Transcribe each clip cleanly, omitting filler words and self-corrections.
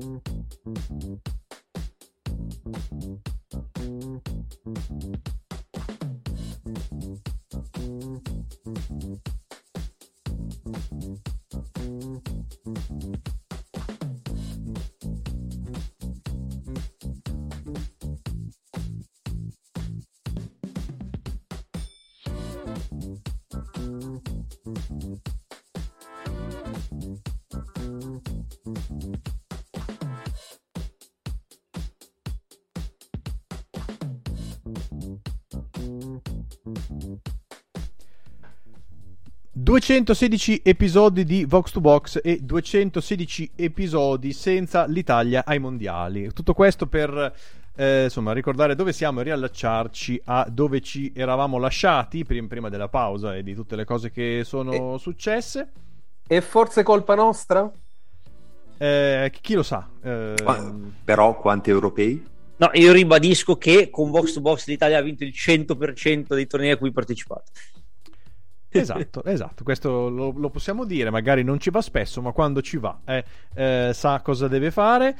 ...216 episodi di Vox to Box e 216 episodi senza l'Italia ai mondiali. Tutto questo per insomma ricordare dove siamo e riallacciarci a dove ci eravamo lasciati prima della pausa e di tutte le cose che sono successe. E forse colpa nostra? Chi lo sa. Però quanti europei? No, io ribadisco che con Vox to Box l'Italia ha vinto il 100% dei tornei a cui ha partecipato. Esatto, questo lo possiamo dire, magari non ci va spesso, ma quando ci va sa cosa deve fare.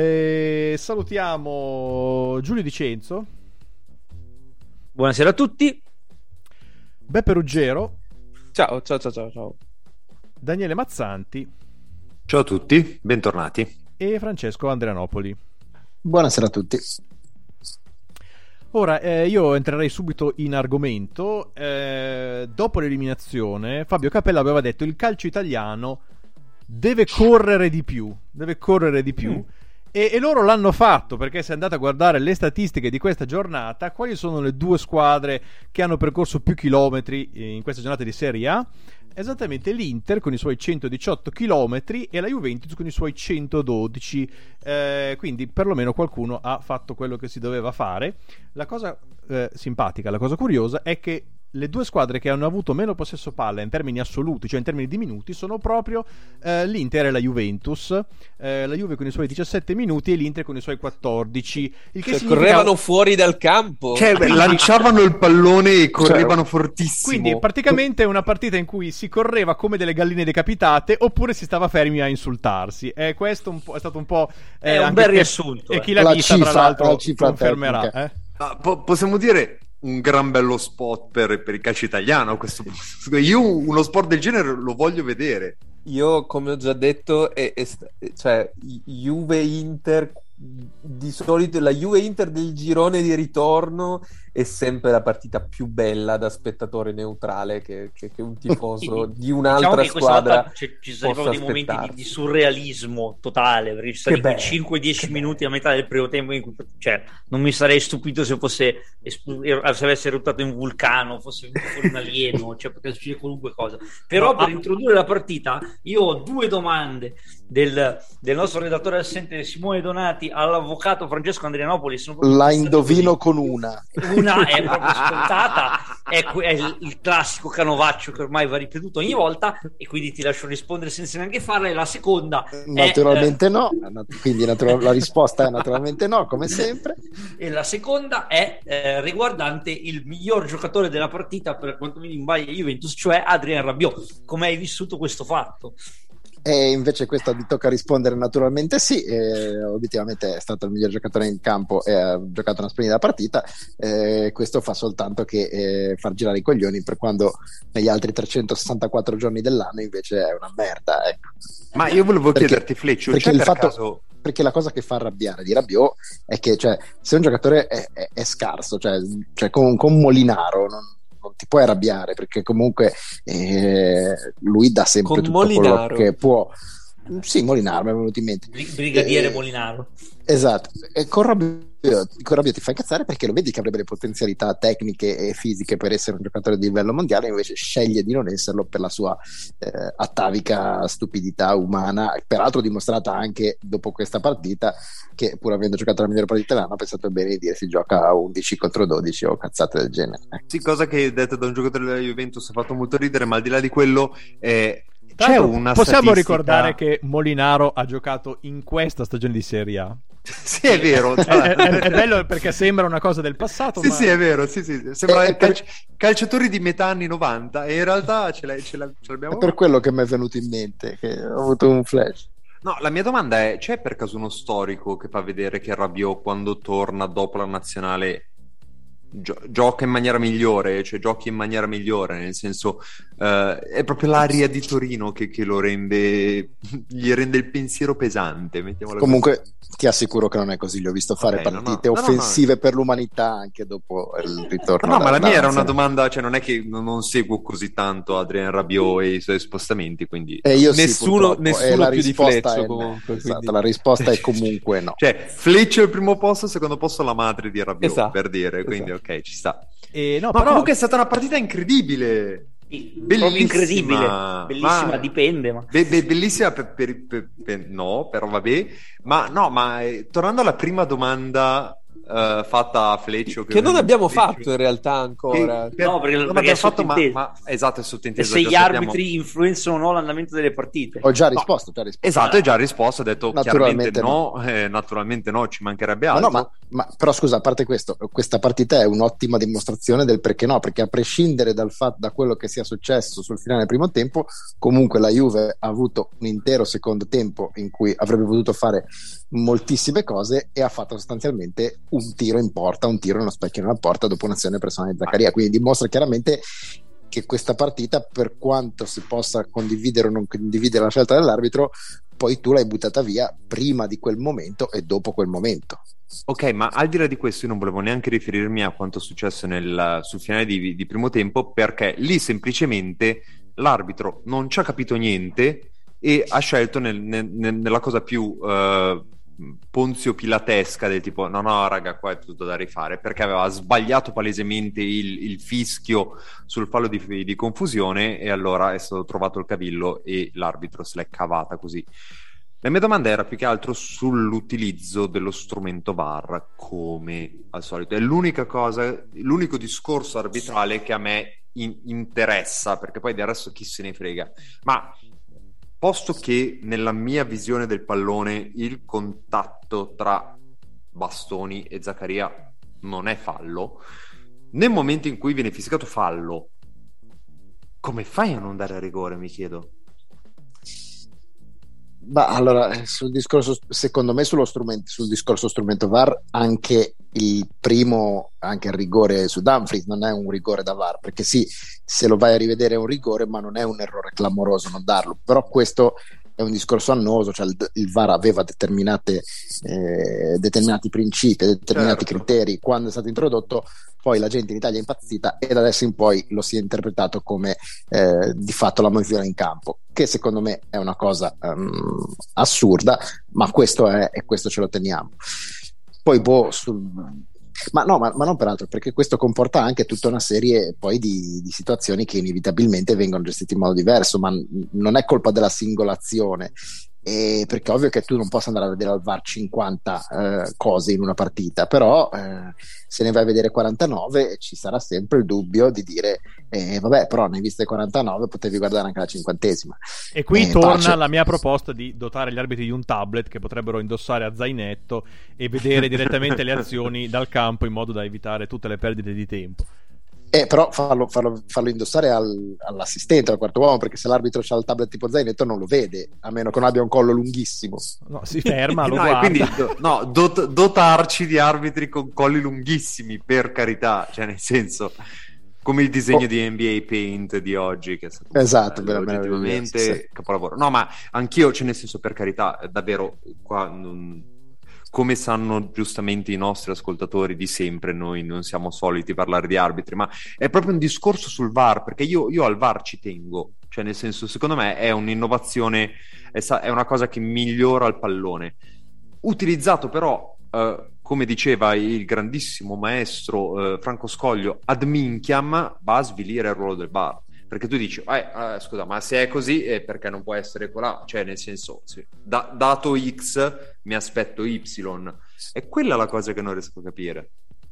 Salutiamo Giulio Dicenzo. Buonasera a tutti. Beppe Ruggero. Ciao. Daniele Mazzanti. Ciao a tutti, bentornati. E Francesco Andrianopoli. Buonasera a tutti. Ora, io entrerei subito in argomento. Dopo l'eliminazione, Fabio Capello aveva detto il calcio italiano deve correre di più. E loro l'hanno fatto, perché se andate a guardare le statistiche di questa giornata, quali sono le due squadre che hanno percorso più chilometri in questa giornata di Serie A? Esattamente l'Inter con i suoi 118 chilometri e la Juventus con i suoi 112, quindi perlomeno qualcuno ha fatto quello che si doveva fare. La cosa simpatica, la cosa curiosa è che le due squadre che hanno avuto meno possesso palla in termini assoluti, cioè in termini di minuti, sono proprio l'Inter e la Juventus. La Juve con i suoi 17 minuti e l'Inter con i suoi 14. Il che significa... correvano fuori dal campo, Lanciavano il pallone e correvano fortissimo. Quindi praticamente è una partita in cui si correva come delle galline decapitate oppure si stava fermi a insultarsi. Questo è stato un po' è un bel riassunto. E chi l'ha vista tra l'altro confermerà. Possiamo dire un gran bello spot per il calcio italiano. Io uno sport del genere lo voglio vedere. Io, come ho già detto, cioè Juve-Inter, di solito la Juve-Inter del girone di ritorno è sempre la partita più bella da spettatore neutrale che un tifoso di un'altra squadra ci sarebbero dei momenti di surrealismo totale, perché ci sarebbero 5-10 minuti a metà del primo tempo in cui, cioè, non mi sarei stupito se se avesse eruttato un vulcano, fosse venuto fuori un alieno, cioè poteva succedere qualunque cosa. Però per introdurre la partita io ho due domande del nostro redattore assente Simone Donati all'avvocato Francesco Andrianopoli. La indovino con una è proprio scontata, è il classico canovaccio che ormai va ripetuto ogni volta, e quindi ti lascio rispondere senza neanche farla. E la seconda naturalmente no, quindi la risposta è naturalmente no, come sempre. E la seconda è riguardante il miglior giocatore della partita per quanto mi riguarda Juventus, cioè Adrien Rabiot. Come hai vissuto questo fatto? E invece questo mi tocca rispondere naturalmente sì, obiettivamente è stato il miglior giocatore in campo e ha giocato una splendida partita. Questo fa soltanto che far girare i coglioni per quando negli altri 364 giorni dell'anno invece è una merda, ecco. Ma io volevo chiederti, Fleccio, perché la cosa che fa arrabbiare di Rabiot è che, cioè, se un giocatore è scarso, cioè con Molinaro non ti puoi arrabbiare, perché comunque lui dà sempre con tutto Molinaro. Quello che può. Sì, Molinaro mi è venuto in mente, Brigadiere Molinaro, esatto. E con Rabiot ti fa incazzare perché lo vedi che avrebbe le potenzialità tecniche e fisiche per essere un giocatore di livello mondiale, invece sceglie di non esserlo per la sua atavica stupidità umana, peraltro dimostrata anche dopo questa partita, che pur avendo giocato la migliore partita dell'anno ha pensato bene di dire si gioca a 11 contro 12 o cazzate del genere. Sì, cosa che detto da un giocatore della Juventus ha fatto molto ridere, ma al di là di quello c'è una possiamo ricordare che Molinaro ha giocato in questa stagione di Serie A. Sì, è vero. È bello perché sembra una cosa del passato. Sì, ma... sì, è vero. Sì. Sembra calciatori di metà anni 90 e in realtà ce l'abbiamo. È per quello che mi è venuto in mente, che ho avuto un flash. No, la mia domanda è: c'è per caso uno storico che fa vedere che Rabiot, quando torna dopo la nazionale, gioca in maniera migliore, cioè giochi in maniera migliore, nel senso è proprio l'aria di Torino che lo rende, gli rende il pensiero pesante, mettiamola Comunque così. ti assicuro che non è così, gli ho visto fare partite no, offensive per l'umanità anche dopo il ritorno. No, ma la mia era una domanda, cioè non è che non seguo così tanto Adrien Rabiot e i suoi spostamenti, quindi e io nessuno la più di risposta Fleccio è comunque, esatto, quindi... la risposta è comunque no. Cioè Fleccio al primo posto, al secondo posto la madre di Rabiot, Esatto, per dire, quindi ok, ci sta. No, Ma però... comunque è stata una partita incredibile. Proprio incredibile, bellissima, dipende. Ma... bellissima no, però vabbè. Ma no, tornando alla prima domanda fatta a Fleccio, che non abbiamo fatto in realtà ancora. No, perché è fatto, sottinteso. Esatto, è sottinteso. Se gli arbitri influenzano o no l'andamento delle partite. Ho già risposto. Esatto, hai già risposto, ho detto naturalmente chiaramente no, naturalmente no, ci mancherebbe altro. No, ma però scusa, a parte questo, questa partita è un'ottima dimostrazione del perché no, perché a prescindere da quello che sia successo sul finale del primo tempo, comunque la Juve ha avuto un intero secondo tempo in cui avrebbe potuto fare moltissime cose e ha fatto sostanzialmente un tiro in porta, un tiro nello specchio nella porta dopo un'azione personale di Zaccaria, quindi dimostra chiaramente che questa partita, per quanto si possa condividere o non condividere la scelta dell'arbitro, poi tu l'hai buttata via prima di quel momento e dopo quel momento. Ok, ma al di là di questo io non volevo neanche riferirmi a quanto è successo sul finale di primo tempo, perché lì semplicemente l'arbitro non ci ha capito niente e ha scelto nella cosa più Ponzio Pilatesca del tipo no raga, qua è tutto da rifare, perché aveva sbagliato palesemente il fischio sul fallo di confusione, e allora è stato trovato il cavillo e l'arbitro se l'è cavata così. La mia domanda era più che altro sull'utilizzo dello strumento VAR, come al solito. È l'unico discorso arbitrale che a me interessa, perché poi del resto chi se ne frega. Ma posto che nella mia visione del pallone il contatto tra Bastoni e Zaccaria non è fallo, nel momento in cui viene fischiato fallo, come fai a non dare a rigore, mi chiedo? Ma allora, sul discorso, secondo me sul discorso strumento VAR, anche il rigore su Dumfries non è un rigore da VAR, perché sì, se lo vai a rivedere è un rigore, ma non è un errore clamoroso non darlo. Però questo è un discorso annoso, cioè il VAR aveva determinati principi, determinati criteri quando è stato introdotto, poi la gente in Italia è impazzita e da adesso in poi lo si è interpretato come di fatto la modifica in campo, che secondo me è una cosa assurda, ma questo è e questo ce lo teniamo. Poi ma non peraltro, perché questo comporta anche tutta una serie poi di situazioni che inevitabilmente vengono gestite in modo diverso, ma non è colpa della singola azione, perché è ovvio che tu non possa andare a vedere al VAR 50 cose in una partita, però se ne vai a vedere 49 ci sarà sempre il dubbio di dire vabbè, però ne hai viste 49, potevi guardare anche la 50esima. E qui torna la mia proposta di dotare gli arbitri di un tablet che potrebbero indossare a zainetto e vedere direttamente le azioni dal campo, in modo da evitare tutte le perdite di tempo. Però farlo indossare all'assistente, al quarto uomo, perché se l'arbitro c'ha il tablet tipo zainetto non lo vede, a meno che non abbia un collo lunghissimo. No, si ferma, lo no, guarda. Quindi dotarci di arbitri con colli lunghissimi, per carità, cioè nel senso, come il disegno di NBA Paint di oggi, che è stato esatto, oggettivamente sì. capolavoro. No, ma anch'io, cioè nel senso, per carità, davvero qua come sanno giustamente i nostri ascoltatori di sempre, noi non siamo soliti parlare di arbitri, ma è proprio un discorso sul VAR, perché io al VAR ci tengo, cioè nel senso, secondo me è un'innovazione, è una cosa che migliora il pallone, utilizzato però come diceva il grandissimo maestro Franco Scoglio ad minchiam, va a svilire il ruolo del VAR. Perché tu dici, scusa, ma se è così perché non può essere colà? Cioè, nel senso, sì, dato X mi aspetto Y. È quella la cosa che non riesco a capire.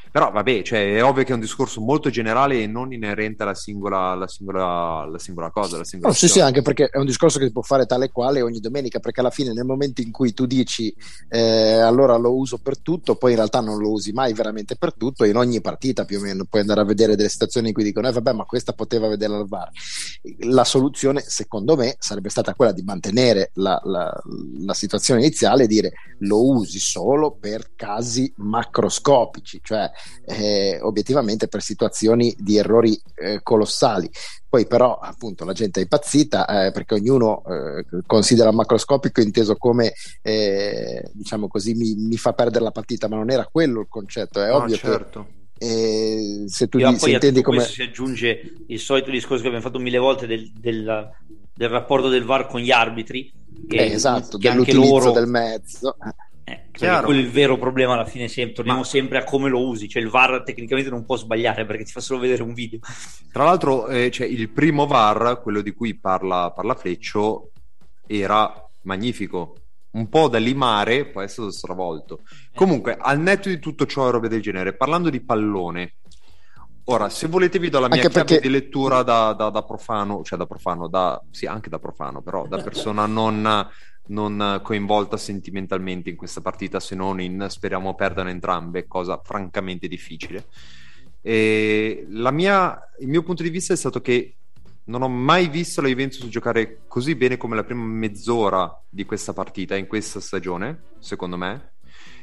Però vabbè, cioè, è ovvio che è un discorso molto generale e non inerente alla singola cosa, alla singola sì, sì, anche perché è un discorso che si può fare tale quale ogni domenica, perché alla fine nel momento in cui tu dici allora lo uso per tutto, poi in realtà non lo usi mai veramente per tutto, in ogni partita più o meno puoi andare a vedere delle situazioni in cui dicono vabbè, ma questa poteva vederla al VAR. La soluzione secondo me sarebbe stata quella di mantenere la situazione iniziale e dire lo usi solo per casi macroscopici, cioè obiettivamente per situazioni di errori colossali. Poi però appunto la gente è impazzita perché ognuno considera macroscopico inteso come diciamo così mi fa perdere la partita, ma non era quello il concetto, è ovvio certo. che se tu poi intendi come questo si aggiunge il solito discorso che abbiamo fatto 1000 volte del rapporto del VAR con gli arbitri, esatto, che dell'utilizzo anche loro, del mezzo. Chiaro. Quello è il vero problema alla fine, torniamo sempre a come lo usi, cioè il VAR tecnicamente non può sbagliare perché ti fa solo vedere un video. Tra l'altro cioè, il primo VAR, quello di cui parla Fleccio, era magnifico, un po' da limare, poi è stato stravolto. Comunque, al netto di tutto ciò e robe del genere, parlando di pallone, ora, se volete vi do la mia chiave di lettura da profano, cioè anche da profano, però da persona non coinvolta sentimentalmente in questa partita, se non in speriamo perdano entrambe, cosa francamente difficile. E il mio punto di vista è stato che non ho mai visto la Juventus giocare così bene come la prima mezz'ora di questa partita in questa stagione, secondo me.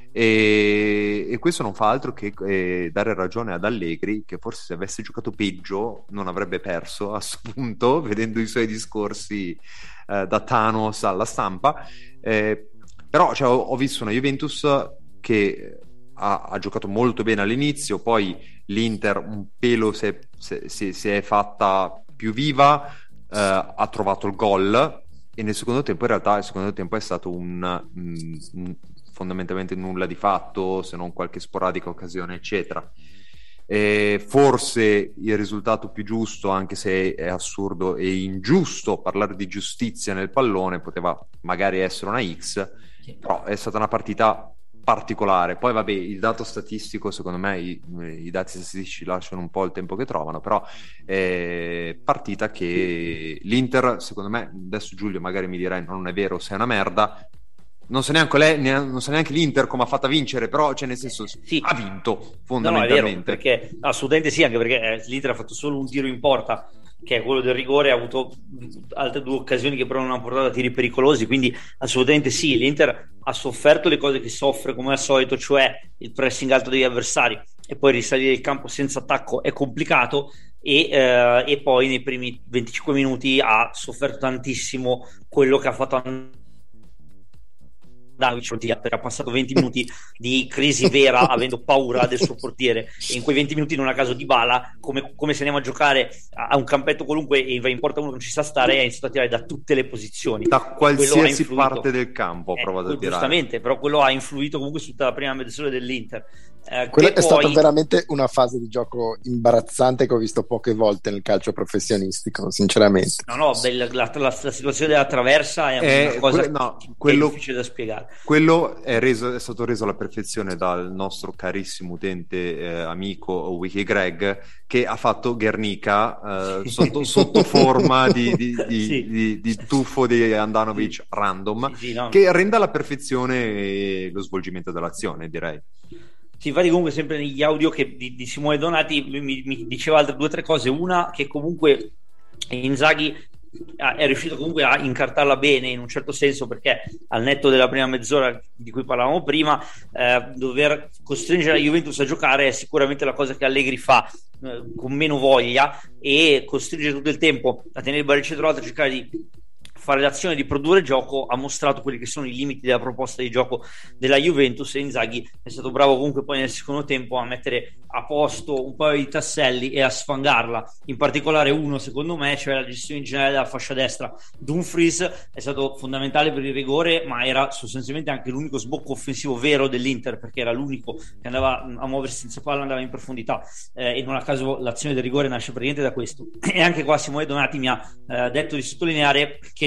E questo non fa altro che dare ragione ad Allegri, che forse se avesse giocato peggio non avrebbe perso a questo punto, vedendo i suoi discorsi da Thanos alla stampa. Però cioè, ho visto una Juventus che ha giocato molto bene all'inizio, poi l'Inter un pelo si è fatta più viva, ha trovato il gol, e nel secondo tempo in realtà è stato fondamentalmente nulla di fatto, se non qualche sporadica occasione eccetera. Forse il risultato più giusto, anche se è assurdo e ingiusto parlare di giustizia nel pallone, poteva magari essere una X, però è stata una partita particolare. Poi vabbè, il dato statistico, secondo me i dati statistici lasciano un po' il tempo che trovano, però partita che l'Inter, secondo me, adesso Giulio magari mi dirà non è vero, sei una merda. Non so neanche l'Inter come ha fatto a vincere, però cioè nel senso sì, ha vinto fondamentalmente. No, è vero, perché assolutamente sì, anche perché l'Inter ha fatto solo un tiro in porta, che è quello del rigore, ha avuto altre due occasioni che però non hanno portato a tiri pericolosi, quindi assolutamente sì, l'Inter ha sofferto le cose che soffre come al solito, cioè il pressing alto degli avversari, e poi risalire il campo senza attacco è complicato, e poi nei primi 25 minuti ha sofferto tantissimo quello che ha fatto perché ha passato 20 minuti di crisi vera avendo paura del suo portiere, e in quei 20 minuti non a caso Dybala, come se andiamo a giocare a un campetto qualunque e va in porta uno che non ci sa stare, ha iniziato a tirare da tutte le posizioni, da qualsiasi parte del campo ha provato a tirare, giustamente, però quello ha influito comunque su tutta la prima mezz'ora dell'Inter. Quella è stata veramente una fase di gioco imbarazzante che ho visto poche volte nel calcio professionistico, sinceramente. No, la situazione della traversa è una cosa che è difficile da spiegare. Quello è stato reso alla perfezione dal nostro carissimo utente amico Wiki Greg, che ha fatto Guernica sotto forma di tuffo di Andanovic random, che rende alla perfezione lo svolgimento dell'azione, direi. Sì, infatti comunque sempre negli audio di Simone Donati lui mi diceva altre 2 o 3 cose. Una, che comunque Inzaghi è riuscito comunque a incartarla bene in un certo senso, perché al netto della prima mezz'ora di cui parlavamo prima, dover costringere la Juventus a giocare è sicuramente la cosa che Allegri fa con meno voglia, e costringere tutto il tempo a tenere il baricentro alto, a cercare di fare l'azione di produrre gioco, ha mostrato quelli che sono i limiti della proposta di gioco della Juventus, e Inzaghi è stato bravo comunque poi nel secondo tempo a mettere a posto un paio di tasselli e a sfangarla, in particolare uno secondo me, cioè la gestione in generale della fascia destra. Dumfries è stato fondamentale per il rigore, ma era sostanzialmente anche l'unico sbocco offensivo vero dell'Inter, perché era l'unico che andava a muoversi senza palla, andava in profondità, e non a caso l'azione del rigore nasce praticamente da questo. E anche qua Simone Donati mi ha detto di sottolineare che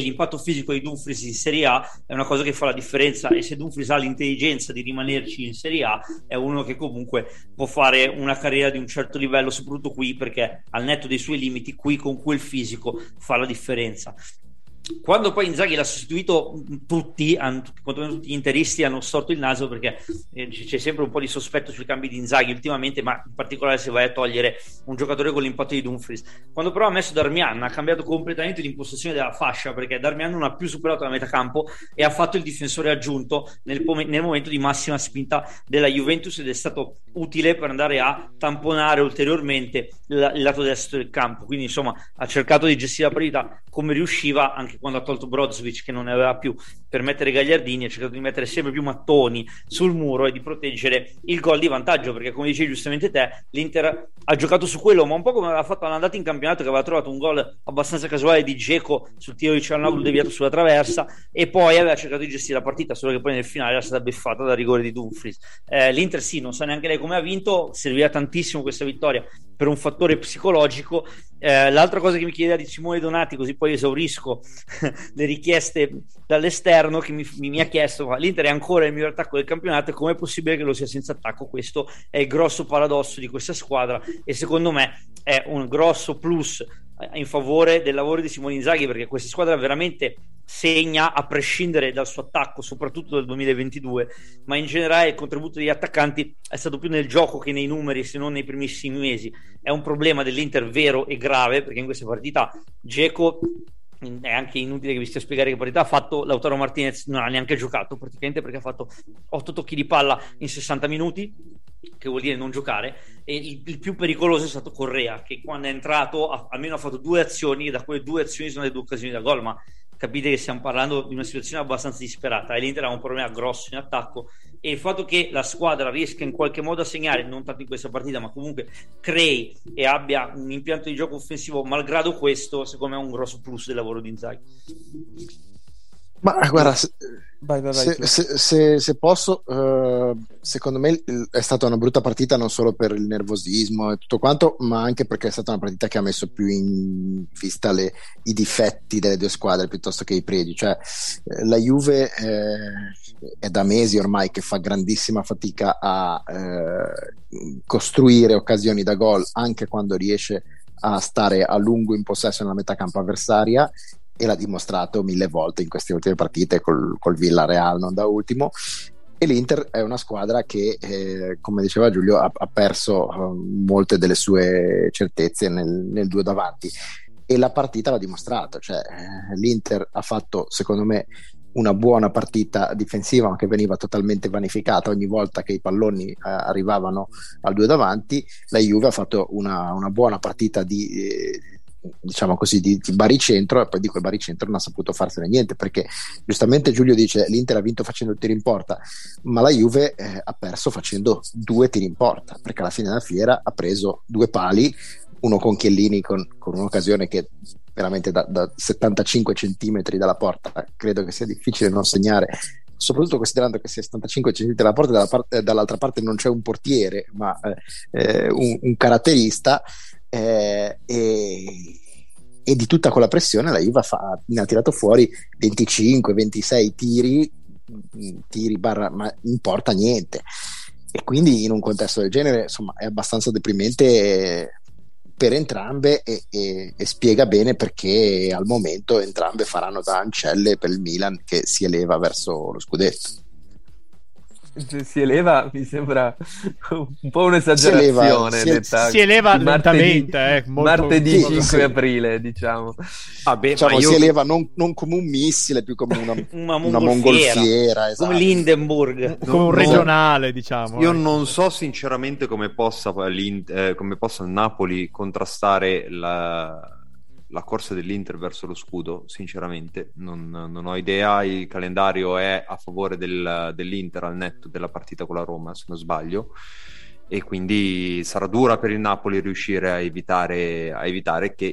l'impatto fisico di Dumfries in Serie A è una cosa che fa la differenza, e se Dumfries ha l'intelligenza di rimanerci in Serie A è uno che comunque può fare una carriera di un certo livello, soprattutto qui, perché al netto dei suoi limiti qui con quel fisico fa la differenza. Quando poi Inzaghi l'ha sostituito, tutti gli interisti hanno storto il naso, perché c'è sempre un po' di sospetto sui cambi di Inzaghi ultimamente, ma in particolare se vai a togliere un giocatore con l'impatto di Dumfries. Quando però ha messo Darmian, ha cambiato completamente l'impostazione della fascia, perché Darmian non ha più superato la metà campo e ha fatto il difensore aggiunto nel momento di massima spinta della Juventus, ed è stato utile per andare a tamponare ulteriormente il lato destro del campo. Quindi insomma ha cercato di gestire la partita come riusciva, anche quando ha tolto Brozovic che non ne aveva più per mettere Gagliardini, ha cercato di mettere sempre più mattoni sul muro e di proteggere il gol di vantaggio, perché come dicevi giustamente te, l'Inter ha giocato su quello, ma un po' come aveva fatto all'andata in campionato, che aveva trovato un gol abbastanza casuale di Dzeko sul tiro di Çalhanoğlu deviato sulla traversa, e poi aveva cercato di gestire la partita, solo che poi nel finale era stata beffata dal rigore di Dumfries. L'Inter sì, non sa neanche lei come ha vinto, serviva tantissimo questa vittoria per un fattore psicologico. L'altra cosa che mi chiedeva di Simone Donati, così poi esaurisco le richieste dall'esterno, che mi ha chiesto: ma l'Inter è ancora il miglior attacco del campionato, e com'è possibile che lo sia senza attacco? Questo è il grosso paradosso di questa squadra, e secondo me è un grosso plus in favore del lavoro di Simone Inzaghi, perché questa squadra veramente segna a prescindere dal suo attacco, soprattutto del 2022, ma in generale il contributo degli attaccanti è stato più nel gioco che nei numeri, se non nei primissimi mesi. È un problema dell'Inter vero e grave, perché in questa partita Dzeko, è anche inutile che vi stia a spiegare che partita ha fatto. Lautaro Martinez non ha neanche giocato praticamente, perché ha fatto 8 tocchi di palla in 60 minuti, che vuol dire non giocare, e il più pericoloso è stato Correa, che quando è entrato almeno ha fatto 2 azioni, e da quelle 2 azioni sono le 2 occasioni da gol, ma capite che stiamo parlando di una situazione abbastanza disperata, e l'Inter ha un problema grosso in attacco, e il fatto che la squadra riesca in qualche modo a segnare, non tanto in questa partita, ma comunque crei e abbia un impianto di gioco offensivo malgrado questo, secondo me è un grosso plus del lavoro di Inzaghi. Ma guarda, vai, se posso, secondo me è stata una brutta partita, non solo per il nervosismo e tutto quanto, ma anche perché è stata una partita che ha messo più in vista i difetti delle due squadre piuttosto che i pregi. Cioè, la Juve è da mesi ormai che fa grandissima fatica a costruire occasioni da gol, anche quando riesce a stare a lungo in possesso nella metà campo avversaria, e l'ha dimostrato 1000 volte in queste ultime partite col Villarreal, non da ultimo. E l'Inter è una squadra che, come diceva Giulio, ha perso molte delle sue certezze nel due davanti, e la partita l'ha dimostrato. Cioè, l'Inter ha fatto, secondo me, una buona partita difensiva, ma che veniva totalmente vanificata ogni volta che i palloni arrivavano al due davanti. La Juve ha fatto una buona partita diciamo così, di baricentro, e poi di quel baricentro non ha saputo farsene niente, perché giustamente Giulio dice l'Inter ha vinto facendo il tiro in porta, ma la Juve ha perso facendo 2 tiri in porta, perché alla fine della fiera ha preso 2 pali, uno con Chiellini con un'occasione che veramente da 75 centimetri dalla porta credo che sia difficile non segnare, soprattutto considerando che se 75 centimetri dalla porta, dall'altra parte non c'è un portiere, ma un caratterista. E di tutta quella pressione la Juve ne ha tirato fuori 25-26 tiri ma in porta niente, e quindi in un contesto del genere, insomma, è abbastanza deprimente per entrambe, e spiega bene perché al momento entrambe faranno da ancelle per il Milan, che si eleva verso lo scudetto. Si eleva, mi sembra un po' un'esagerazione. Si eleva lentamente, martedì 5 aprile, diciamo. Si eleva non come un missile, più come una mongolfiera, esatto. Come l'Hindenburg, come un regionale, diciamo. Io non so sinceramente come possa il Napoli contrastare la corsa dell'Inter verso lo scudo. Sinceramente non ho idea. Il calendario è a favore dell'Inter al netto della partita con la Roma, se non sbaglio, e quindi sarà dura per il Napoli riuscire a evitare che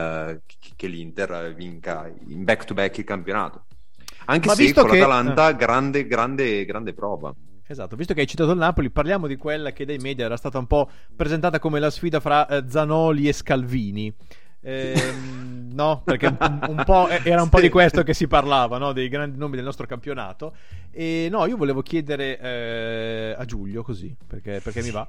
l'Inter vinca in back to back il campionato, anche se con l'Atalanta grande prova. Esatto, visto che hai citato il Napoli, parliamo di quella che dai media era stata un po' presentata come la sfida fra Zanoli e Scalvini. No, perché un po' era un po' di questo che si parlava, no? Dei grandi nomi del nostro campionato. E no, io volevo chiedere a Giulio, così, perché mi va,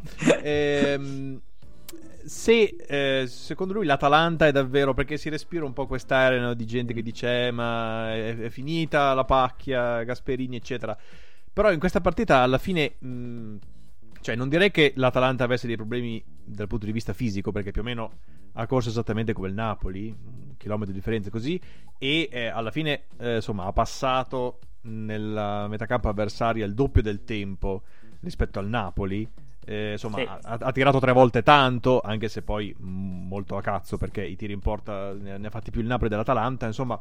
se secondo lui l'Atalanta è davvero, perché si respira un po' quest'area, no, di gente che dice ma è finita la pacchia, Gasperini eccetera, però in questa partita alla fine cioè non direi che l'Atalanta avesse dei problemi dal punto di vista fisico, perché più o meno ha corso esattamente come il Napoli, un chilometro di differenza così, e alla fine insomma ha passato nella metacampo avversaria il doppio del tempo rispetto al Napoli. Insomma sì. ha tirato 3 volte tanto, anche se poi molto a cazzo, perché i tiri in porta ne ha fatti più il Napoli dell'Atalanta. Insomma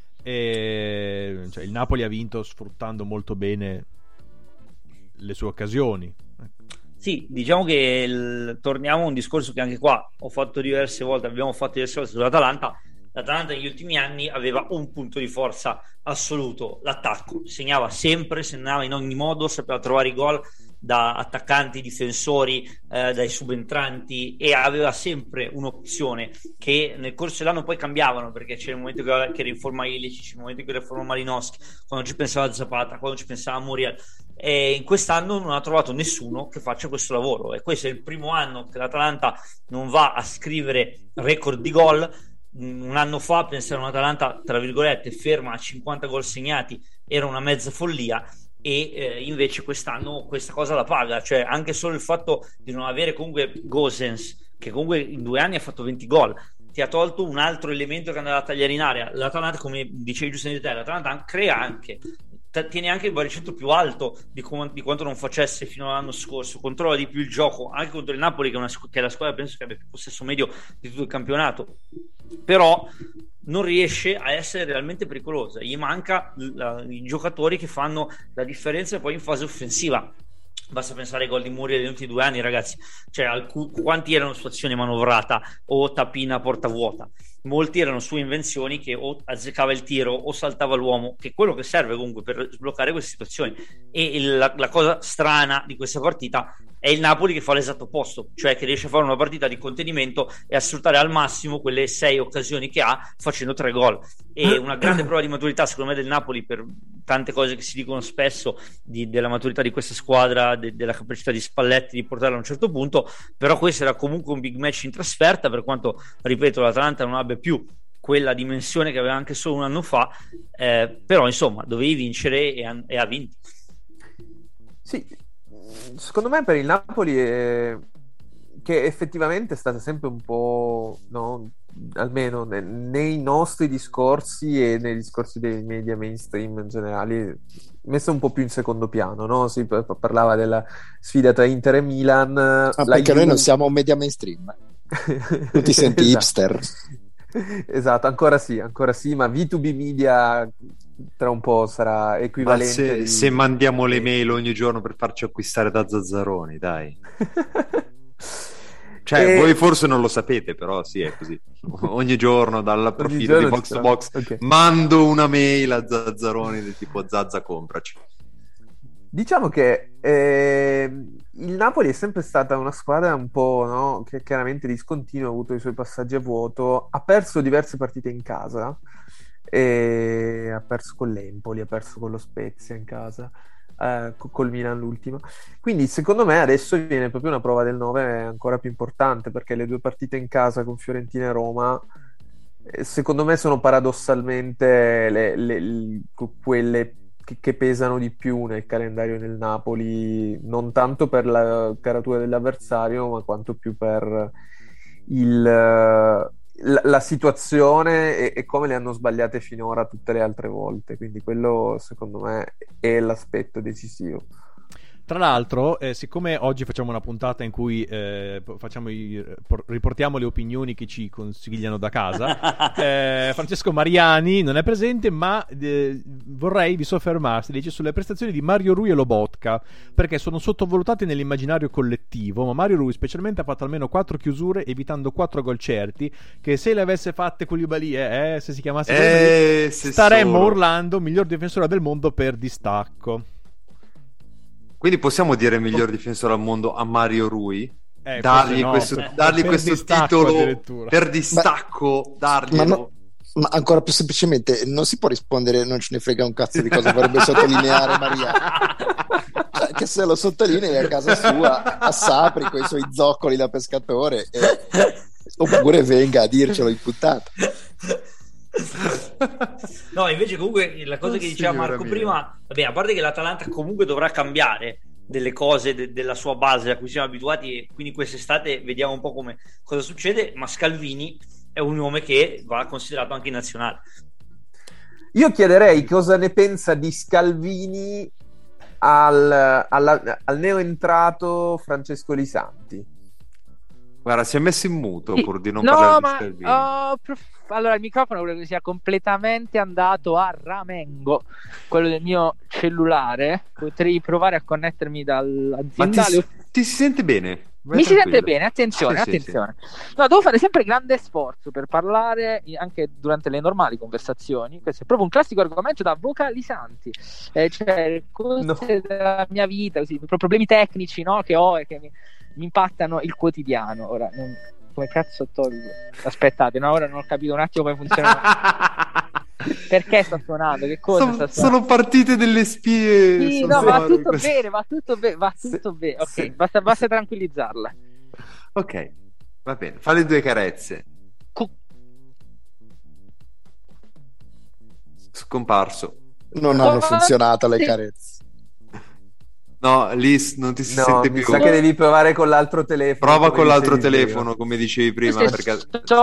cioè, il Napoli ha vinto sfruttando molto bene le sue occasioni. Sì, diciamo che torniamo a un discorso che anche qua ho fatto diverse volte, abbiamo fatto diverse volte sull'Atalanta. L'Atalanta negli ultimi anni aveva un punto di forza assoluto, l'attacco. Segnava sempre, segnava in ogni modo, sapeva trovare i gol da attaccanti, difensori, dai subentranti, e aveva sempre un'opzione che nel corso dell'anno poi cambiavano, perché c'era il momento che riforma Ilicic, c'era il momento che riforma Malinowski, quando ci pensava Zapata, quando ci pensava Muriel, e in quest'anno non ha trovato nessuno che faccia questo lavoro, e questo è il primo anno che l'Atalanta non va a scrivere record di gol. Un anno fa pensare a un'Atalanta tra virgolette ferma a 50 gol segnati era una mezza follia, e invece quest'anno questa cosa la paga, cioè anche solo il fatto di non avere comunque Gosens, che comunque in 2 anni ha fatto 20 gol, ti ha tolto un altro elemento che andava a tagliare in area. L'Atalanta, come dicevi giustamente te, l'Atalanta crea anche, tiene anche il baricentro più alto di quanto non facesse fino all'anno scorso, controlla di più il gioco anche contro il Napoli, che è la squadra penso che abbia più possesso medio di tutto il campionato, però non riesce a essere realmente pericolosa, gli manca i giocatori che fanno la differenza poi in fase offensiva. Basta pensare ai gol di Muriel degli ultimi 2 anni, ragazzi, cioè quanti erano situazioni manovrata o tapina a porta vuota, molti erano sue invenzioni, che o azzeccava il tiro o saltava l'uomo, che è quello che serve comunque per sbloccare queste situazioni. E la cosa strana di questa partita è il Napoli che fa l'esatto opposto, cioè che riesce a fare una partita di contenimento e a sfruttare al massimo quelle 6 occasioni che ha facendo 3 gol. E una grande prova di maturità secondo me del Napoli, per tante cose che si dicono spesso della maturità di questa squadra, della capacità di Spalletti di portarla a un certo punto, però questo era comunque un big match in trasferta, per quanto, ripeto, l'Atalanta non abbia più quella dimensione che aveva anche solo un anno fa, però insomma dovevi vincere e ha vinto. Sì, secondo me per il Napoli che effettivamente è stata sempre un po', no, almeno nei nostri discorsi e nei discorsi dei media mainstream in generale, messa un po' più in secondo piano, no? Si parlava della sfida tra Inter e Milan, perché noi non siamo un media mainstream. Tu ti senti hipster. Esatto, ancora sì, ma V2B Media tra un po' sarà equivalente. Ma se mandiamo le mail ogni giorno per farci acquistare da Zazzaroni, dai. Cioè, voi forse non lo sapete, però sì, è così. Ogni giorno dal profilo di Box to Box okay, mando una mail a Zazzaroni del tipo Zazza compraci. Diciamo che il Napoli è sempre stata una squadra un po', no, che chiaramente discontinua, ha avuto i suoi passaggi a vuoto, ha perso diverse partite in casa, ha perso con l'Empoli, ha perso con lo Spezia in casa, col Milan l'ultima. Quindi secondo me adesso viene proprio una prova del 9 ancora più importante, perché le 2 partite in casa con Fiorentina e Roma secondo me sono paradossalmente quelle che pesano di più nel calendario del Napoli, non tanto per la caratura dell'avversario, ma quanto più per la situazione e come le hanno sbagliate finora tutte le altre volte. Quindi quello secondo me è l'aspetto decisivo. Tra l'altro, siccome oggi facciamo una puntata in cui riportiamo le opinioni che ci consigliano da casa, Francesco Mariani non è presente, ma vorrei vi soffermarsi, dice, sulle prestazioni di Mario Rui e Lobotka, perché sono sottovalutati nell'immaginario collettivo, ma Mario Rui specialmente ha fatto almeno 4 chiusure, evitando 4 gol certi, che se le avesse fatte Koulibaly, se si chiamasse Koulibaly, staremmo urlando miglior difensore del mondo per distacco. Quindi possiamo dire miglior difensore al mondo a Mario Rui? dargli per questo distacco titolo addirittura. per distacco, darglielo. Ma ancora più semplicemente non si può rispondere non ce ne frega un cazzo di cosa vorrebbe sottolineare Maria, cioè, che se lo sottolinei a casa sua a Sapri con i suoi zoccoli da pescatore oppure venga a dircelo in puntata. No, invece comunque la cosa che diceva Marco prima, vabbè, a parte che l'Atalanta comunque dovrà cambiare delle cose della sua base a cui siamo abituati, e quindi quest'estate vediamo un po' cosa succede, ma Scalvini è un nome che va considerato anche in nazionale. Io chiederei cosa ne pensa di Scalvini al neoentrato Francesco Lisanti. Guarda, si è messo in muto pur di non parlare di Scalvini. Allora il microfono credo che sia completamente andato a ramengo, quello del mio cellulare. Potrei provare a connettermi dall'aziendale. Ma ti si sente bene? Mi si sente bene, attenzione. Sì. No, devo fare sempre grande sforzo per parlare anche durante le normali conversazioni. Questo è proprio un classico argomento da vocalisanti, cioè cose della mia vita, così, problemi tecnici, no, che ho e che mi impattano il quotidiano. Ora come cazzo tolgo? Aspettate, no, ora non ho capito un attimo come funziona. Perché sta suonando? Che cosa sta suonando? Sono partite delle spie. Sì, no, va tutto bene, va tutto bene. Ok, sì. Basta tranquillizzarla. Ok, va bene. Fai 2 carezze. Scomparso. Non hanno funzionato le carezze. No, Liz, non ti si sente più. Mi sa che devi provare con l'altro telefono. Prova con l'altro telefono, come dicevi prima. Perché...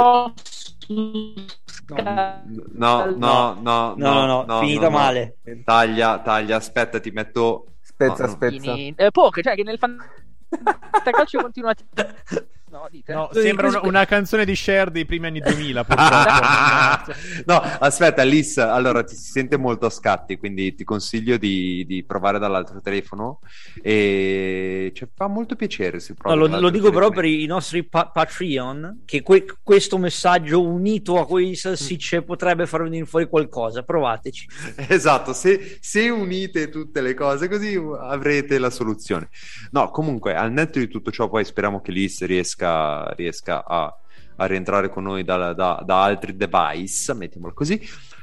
No, finita male. Taglia, aspetta, ti metto. Spezza. Poche, cioè che nel fantacalcio continua. No, sembra una canzone di Cher dei primi anni 2000. No, aspetta, Liz, allora ti si sente molto a scatti, quindi ti consiglio di provare dall'altro telefono e fa molto piacere se provi. No, lo dico però per i nostri Patreon, che questo messaggio unito a quei salsicce potrebbe far venire fuori qualcosa. Provateci. Esatto, se unite tutte le cose così avrete la soluzione. No, comunque, al netto di tutto ciò, poi speriamo che Liz riesca a rientrare con noi da altri device, mettiamolo così.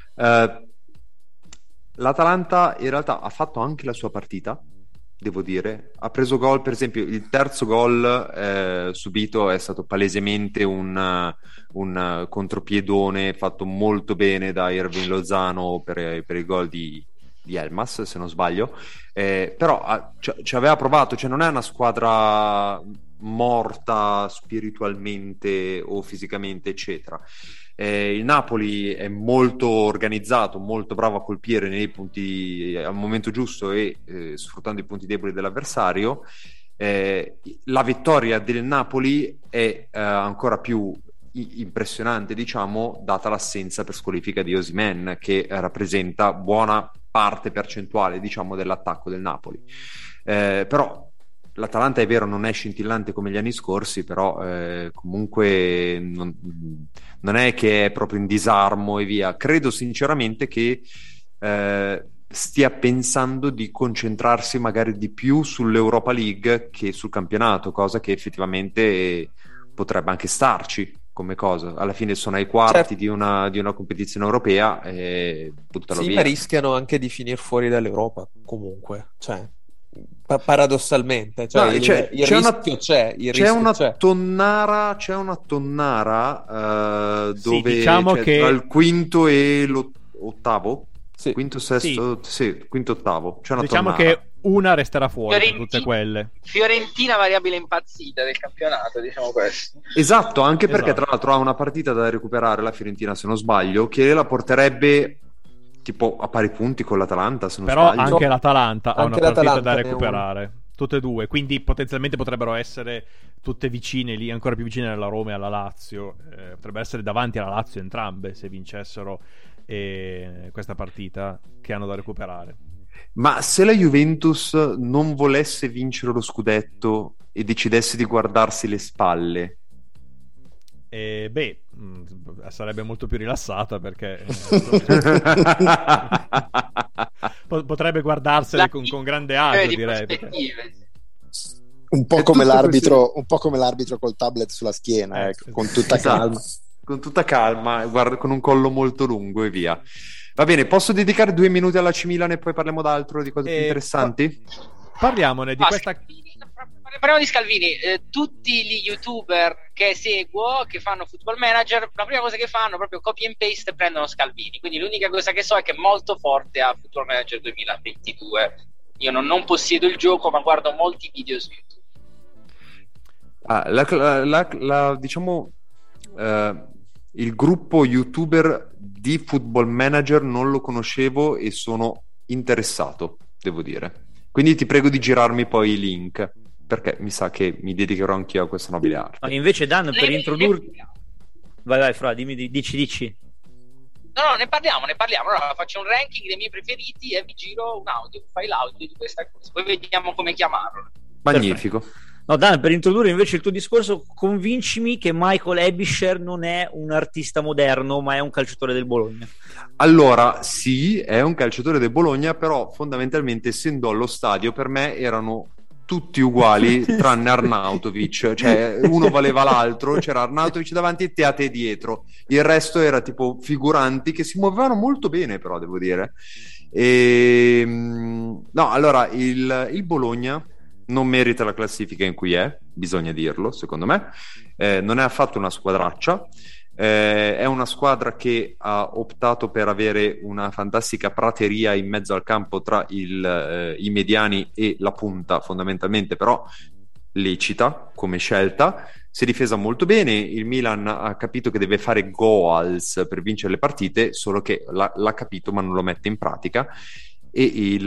L'Atalanta in realtà ha fatto anche la sua partita, devo dire. Ha preso gol, per esempio il terzo gol subito è stato palesemente un contropiedone fatto molto bene da Irving Lozano per il gol di Elmas, se non sbaglio, però ci aveva provato, cioè non è una squadra morta spiritualmente o fisicamente, eccetera. Il Napoli è molto organizzato, molto bravo a colpire nei punti al momento giusto e sfruttando i punti deboli dell'avversario. La vittoria del Napoli è ancora più impressionante, diciamo, data l'assenza per squalifica di Osimhen, che rappresenta buona parte percentuale, diciamo, dell'attacco del Napoli. Però l'Atalanta, è vero, non è scintillante come gli anni scorsi, però comunque non è che è proprio in disarmo e via. Credo sinceramente che stia pensando di concentrarsi magari di più sull'Europa League che sul campionato, cosa che effettivamente potrebbe anche starci come cosa. Alla fine sono ai quarti, certo, di una competizione europea e buttalo via. Ma rischiano anche di finire fuori dall'Europa comunque, cioè paradossalmente, cioè, no, il rischio c'è. C'è una tonnara dove sì, diciamo che tra il quinto e l'ottavo, sì. Quinto, sesto, sì, quinto, ottavo. C'è una diciamo tonnara. che una resterà fuori per tutte quelle. Fiorentina variabile impazzita del campionato, diciamo questo. Esatto, anche perché tra l'altro ha una partita da recuperare la Fiorentina, se non sbaglio, che la porterebbe tipo a pari punti con l'Atalanta, se non però sbaglio. anche l'Atalanta ha una partita da ne recuperare, tutte e due, quindi potenzialmente potrebbero essere tutte vicine lì, ancora più vicine alla Roma e alla Lazio. Potrebbero essere davanti alla Lazio entrambe se vincessero questa partita che hanno da recuperare. Ma se la Juventus non volesse vincere lo scudetto e decidesse di guardarsi le spalle, sarebbe molto più rilassata, perché potrebbe guardarsele con grande agio, direi. Un po' come l'arbitro col tablet sulla schiena, con tutta calma. Con tutta calma, guarda, con un collo molto lungo e via. Va bene, posso dedicare 2 minuti alla AC Milan e poi parliamo d'altro, di cose più interessanti? Parliamone di questa... Parliamo di Scalvini. Tutti gli youtuber che seguo, che fanno Football Manager, la prima cosa che fanno è proprio copy and paste e prendono Scalvini. Quindi l'unica cosa che so è che è molto forte a Football Manager 2022. Io non possiedo il gioco, ma guardo molti video su YouTube. Diciamo... il gruppo youtuber di Football Manager non lo conoscevo e sono interessato, devo dire. Quindi ti prego di girarmi poi i link, perché mi sa che mi dedicherò anch'io a questa nobile arte. No, invece Dan, per introdurre... Vai Fra, dici. No, ne parliamo. Allora faccio un ranking dei miei preferiti e vi giro un audio, fai l'audio di questa cosa, poi vediamo come chiamarlo. Magnifico. Perfetto. No, Dan, per introdurre invece il tuo discorso, convincimi che Michael Ebischer non è un artista moderno, ma è un calciatore del Bologna. Allora, sì, è un calciatore del Bologna, però fondamentalmente, essendo allo stadio, per me erano tutti uguali, tranne Arnautovic. Cioè, uno valeva l'altro, c'era Arnautovic davanti e Teate dietro. Il resto era tipo figuranti che si muovevano molto bene, però, devo dire. No, allora, il Bologna non merita la classifica in cui è, bisogna dirlo, secondo me. Non è affatto una squadraccia, è una squadra che ha optato per avere una fantastica prateria in mezzo al campo tra i mediani e la punta, fondamentalmente, però lecita come scelta. Si è difesa molto bene, il Milan ha capito che deve fare goals per vincere le partite, solo che l'ha capito ma non lo mette in pratica, e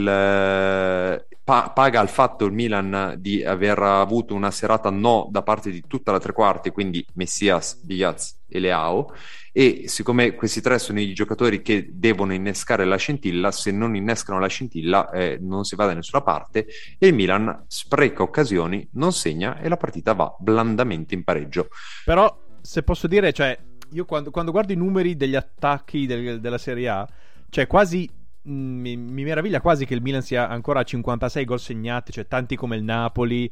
paga il fatto il Milan di aver avuto una serata no da parte di tutta la tre quarti, quindi Messias, Diaz e Leao, e siccome questi tre sono i giocatori che devono innescare la scintilla, se non innescano la scintilla non si va da nessuna parte, e il Milan spreca occasioni, non segna e la partita va blandamente in pareggio. Però, se posso dire, cioè, io quando guardo i numeri degli attacchi della Serie A, cioè quasi mi meraviglia quasi che il Milan sia ancora a 56 gol segnati, cioè tanti come il Napoli,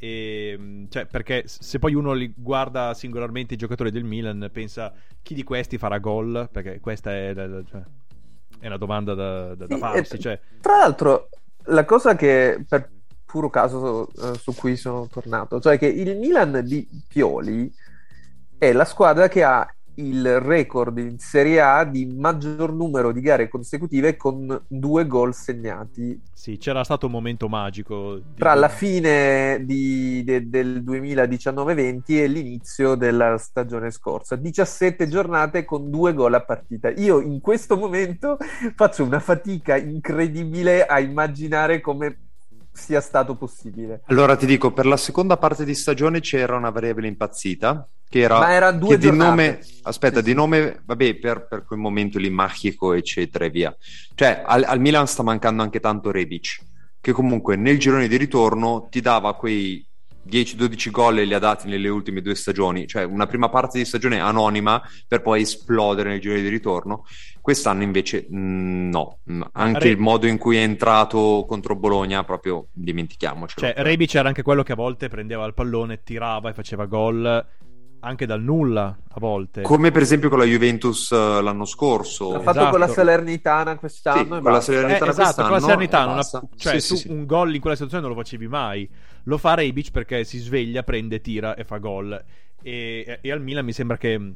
cioè, perché se poi uno li guarda singolarmente i giocatori del Milan, pensa chi di questi farà gol, perché questa è una domanda da farsi. Cioè. Tra l'altro, la cosa che per puro caso su cui sono tornato, cioè che il Milan di Pioli è la squadra che ha il record in Serie A di maggior numero di gare consecutive con 2 gol segnati. Sì, c'era stato un momento magico tra la fine del 2019-20 e l'inizio della stagione scorsa. 17 giornate con 2 gol a partita. Io in questo momento faccio una fatica incredibile a immaginare come sia stato possibile. Allora ti dico, per la seconda parte di stagione c'era una variabile impazzita che era, ma erano 2 di nome, aspetta, di nome, vabbè, per quel momento lì magico eccetera e via, cioè al Milan sta mancando anche tanto Rebic, che comunque nel girone di ritorno ti dava quei 10-12 gol e li ha dati nelle ultime 2 stagioni, cioè una prima parte di stagione anonima per poi esplodere nel girone di ritorno. Quest'anno invece no, anche il modo in cui è entrato contro Bologna proprio dimentichiamocelo. Cioè Rebic era anche quello che a volte prendeva il pallone, tirava e faceva gol anche dal nulla a volte, come per esempio con la Juventus l'anno scorso. L'ha fatto con la Salernitana quest'anno, sì, con la Salernitana esatto, con la Salernitana cioè sì, tu un gol in quella situazione non lo facevi mai, lo fa Rebic perché si sveglia, prende, tira e fa gol, e al Milan mi sembra che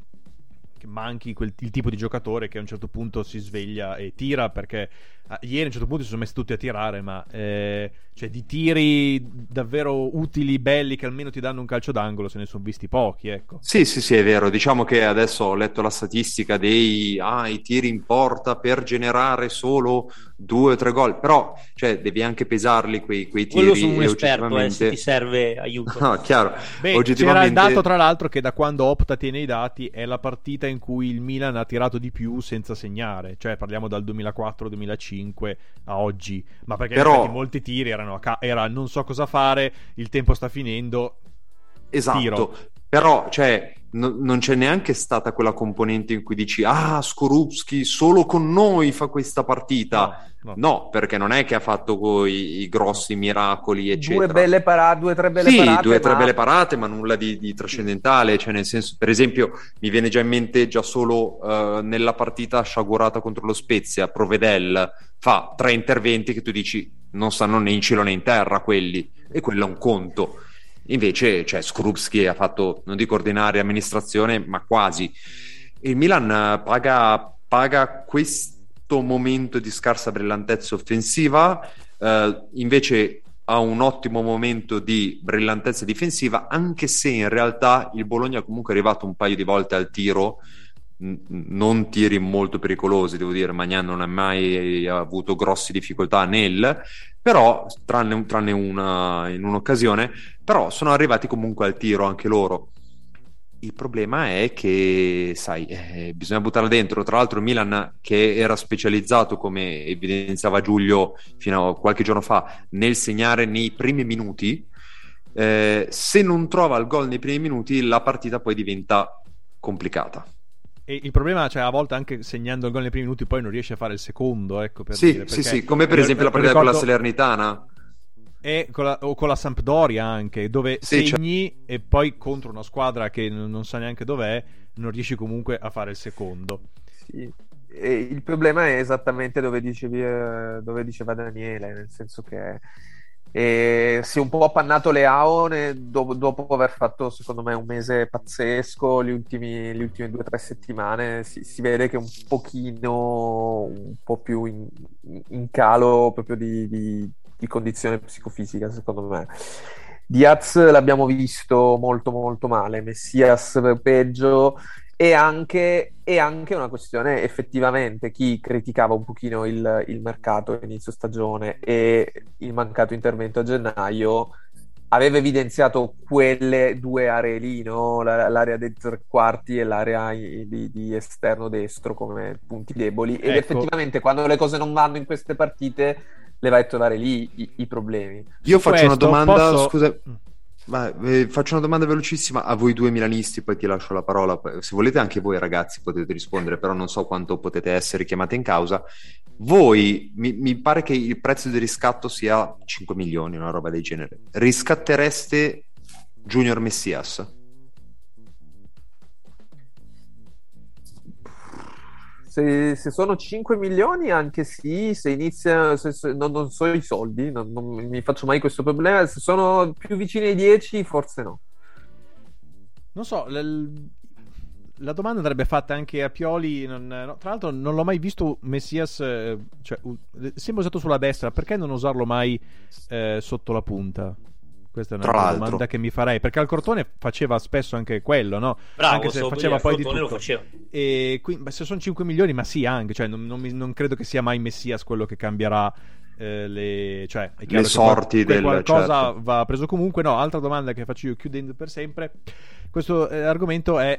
manchi il tipo di giocatore che a un certo punto si sveglia e tira, perché ieri a un certo punto si sono messi tutti a tirare, ma cioè di tiri davvero utili, belli, che almeno ti danno un calcio d'angolo, se ne sono visti pochi, ecco. Sì, è vero. Diciamo che adesso ho letto la statistica dei i tiri in porta per generare solo 2 o 3 gol, però cioè devi anche pesarli quei tiri. Quello sono un esperto, se ti serve aiuto. No, chiaro. Beh, c'era il dato tra l'altro che da quando Opta tiene i dati è la partita in cui il Milan ha tirato di più senza segnare, cioè parliamo dal 2004-2005 a oggi, ma perché però molti tiri era non so cosa fare, il tempo sta finendo, esatto tiro. Però, cioè, non c'è neanche stata quella componente in cui dici Skorupski solo con noi fa questa partita. No, perché non è che ha fatto i grossi miracoli, eccetera. Due o tre belle parate, ma nulla di trascendentale. Cioè, nel senso, per esempio, mi viene già in mente già solo nella partita sciagurata contro lo Spezia, Provedel fa 3 interventi che tu dici non stanno né in cielo né in terra quelli, e quello è un conto. Invece, cioè, Skorupski ha fatto, non dico ordinaria amministrazione, ma quasi. Il Milan paga questo momento di scarsa brillantezza offensiva, invece ha un ottimo momento di brillantezza difensiva, anche se in realtà il Bologna comunque è arrivato un paio di volte al tiro, non tiri molto pericolosi, devo dire. Magnan non ha mai avuto grosse difficoltà però tranne una in un'occasione, però sono arrivati comunque al tiro anche loro. Il problema è che, sai, bisogna buttarla dentro. Tra l'altro Milan, che era specializzato, come evidenziava Giulio fino a qualche giorno fa, nel segnare nei primi minuti, se non trova il gol nei primi minuti la partita poi diventa complicata. E il problema, cioè, a volte anche segnando il gol nei primi minuti poi non riesce a fare il secondo, ecco, per sì, dire, sì, come per esempio la partita con la Salernitana e con la Sampdoria anche, dove segni e poi contro una squadra che non sa neanche dov'è non riesci comunque a fare il secondo. Sì. E il problema è esattamente dove diceva Daniele, nel senso che si è un po' appannato Leao dopo aver fatto, secondo me, un mese pazzesco. Le ultime 2 o 3 settimane si vede che è un po' più in calo proprio di condizione psicofisica, secondo me. Diaz l'abbiamo visto molto molto male, Messias peggio. E anche una questione, effettivamente, chi criticava un pochino il mercato inizio stagione e il mancato intervento a gennaio aveva evidenziato quelle 2 aree lì, no? L'area dei 3 quarti e l'area di esterno destro come punti deboli, ed effettivamente quando le cose non vanno in queste partite le vai a trovare lì i problemi. Io faccio una domanda, scusa. Faccio una domanda velocissima a voi 2 milanisti, poi ti lascio la parola. Se volete anche voi ragazzi potete rispondere, però non so quanto potete essere chiamati in causa. Voi, mi pare che il prezzo di riscatto sia 5 milioni, una roba del genere. Riscattereste Junior Messias? Se sono 5 milioni, anche sì. Se inizia, non so i soldi, non mi faccio mai questo problema. Se sono più vicini ai 10, forse no. Non so, la domanda andrebbe fatta anche a Pioli. Tra l'altro non l'ho mai visto Messias, cioè, sempre usato sulla destra. Perché non usarlo mai sotto la punta? Questa è una domanda che mi farei, perché al Crotone faceva spesso anche quello, no? Bravo, anche se faceva poi di tutto. Lo faceva. E quindi, se sono 5 milioni, ma sì, anche, cioè, non credo che sia mai Messias quello che cambierà le sorti del qualcosa, certo. Va preso comunque. No, altra domanda che faccio io chiudendo per sempre questo argomento è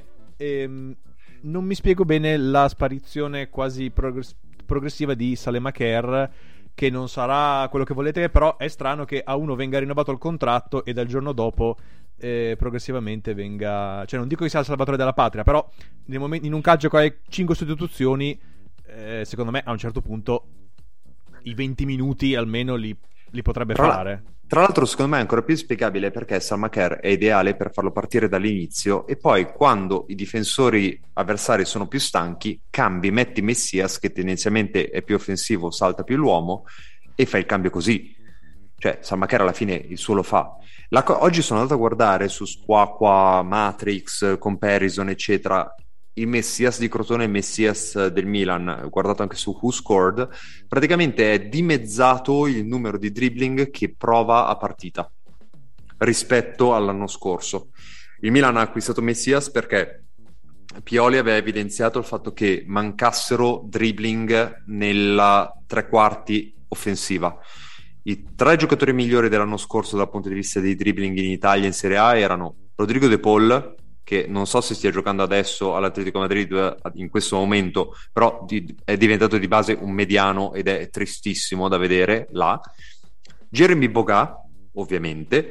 non mi spiego bene la sparizione quasi progressiva di Salemaker, che non sarà quello che volete, però è strano che a uno venga rinnovato il contratto e dal giorno dopo progressivamente venga, cioè non dico che sia il salvatore della patria, però in un calcio che ha 5 sostituzioni, secondo me a un certo punto i 20 minuti almeno li potrebbe fare. Tra l'altro, secondo me è ancora più inspiegabile perché Salmaker è ideale per farlo partire dall'inizio e poi quando i difensori avversari sono più stanchi cambi, metti Messias che tendenzialmente è più offensivo, salta più l'uomo e fai il cambio così. Cioè Salmaker alla fine il suo lo fa. Oggi sono andato a guardare su Squawka, Matrix, Comparison eccetera il Messias di Crotone e il Messias del Milan, guardato anche su Who Scored, praticamente è dimezzato il numero di dribbling che prova a partita rispetto all'anno scorso. Il Milan ha acquistato Messias perché Pioli aveva evidenziato il fatto che mancassero dribbling nella 3 quarti offensiva. I 3 giocatori migliori dell'anno scorso dal punto di vista dei dribbling in Italia in Serie A erano Rodrigo De Paul, che non so se stia giocando adesso all'Atletico Madrid in questo momento, però è diventato di base un mediano ed è tristissimo da vedere là. Jeremy Boga, ovviamente,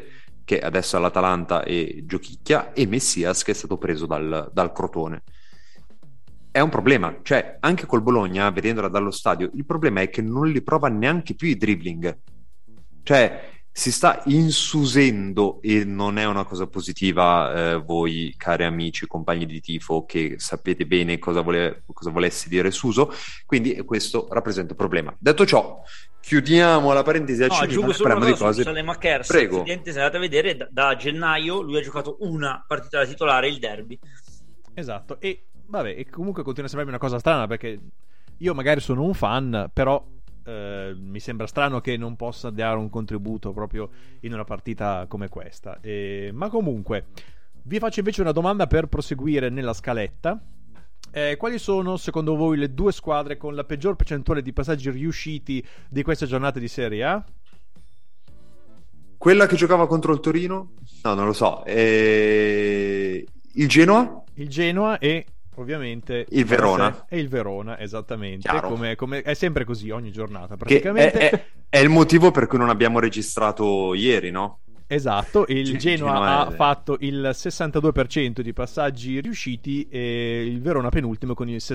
che adesso è all'Atalanta e giochicchia, e Messias che è stato preso dal Crotone. È un problema, cioè anche col Bologna, vedendola dallo stadio, il problema è che non li prova neanche più i dribbling, cioè si sta insusendo, e non è una cosa positiva, voi cari amici, compagni di tifo, che sapete bene cosa volesse dire Suso, quindi questo rappresenta un problema. Detto ciò, chiudiamo la parentesi al cinema, parliamo di cose. Prego. Se andate a vedere, da gennaio lui ha giocato una partita da titolare, il derby. Esatto, e vabbè, e comunque continua a sembrarmi una cosa strana, perché io magari sono un fan, però mi sembra strano che non possa dare un contributo proprio in una partita come questa. Ma comunque vi faccio invece una domanda per proseguire nella scaletta. Quali sono secondo voi le due squadre con la peggior percentuale di passaggi riusciti di queste giornate di Serie A? Quella che giocava contro il Torino? No, non lo so. Il Genoa? Il Genoa e ovviamente il Verona. E il Verona, esattamente. Come è sempre così ogni giornata praticamente. È il motivo per cui non abbiamo registrato ieri, no? Esatto, il Genoa ha fatto il 62% di passaggi riusciti e il Verona penultimo con il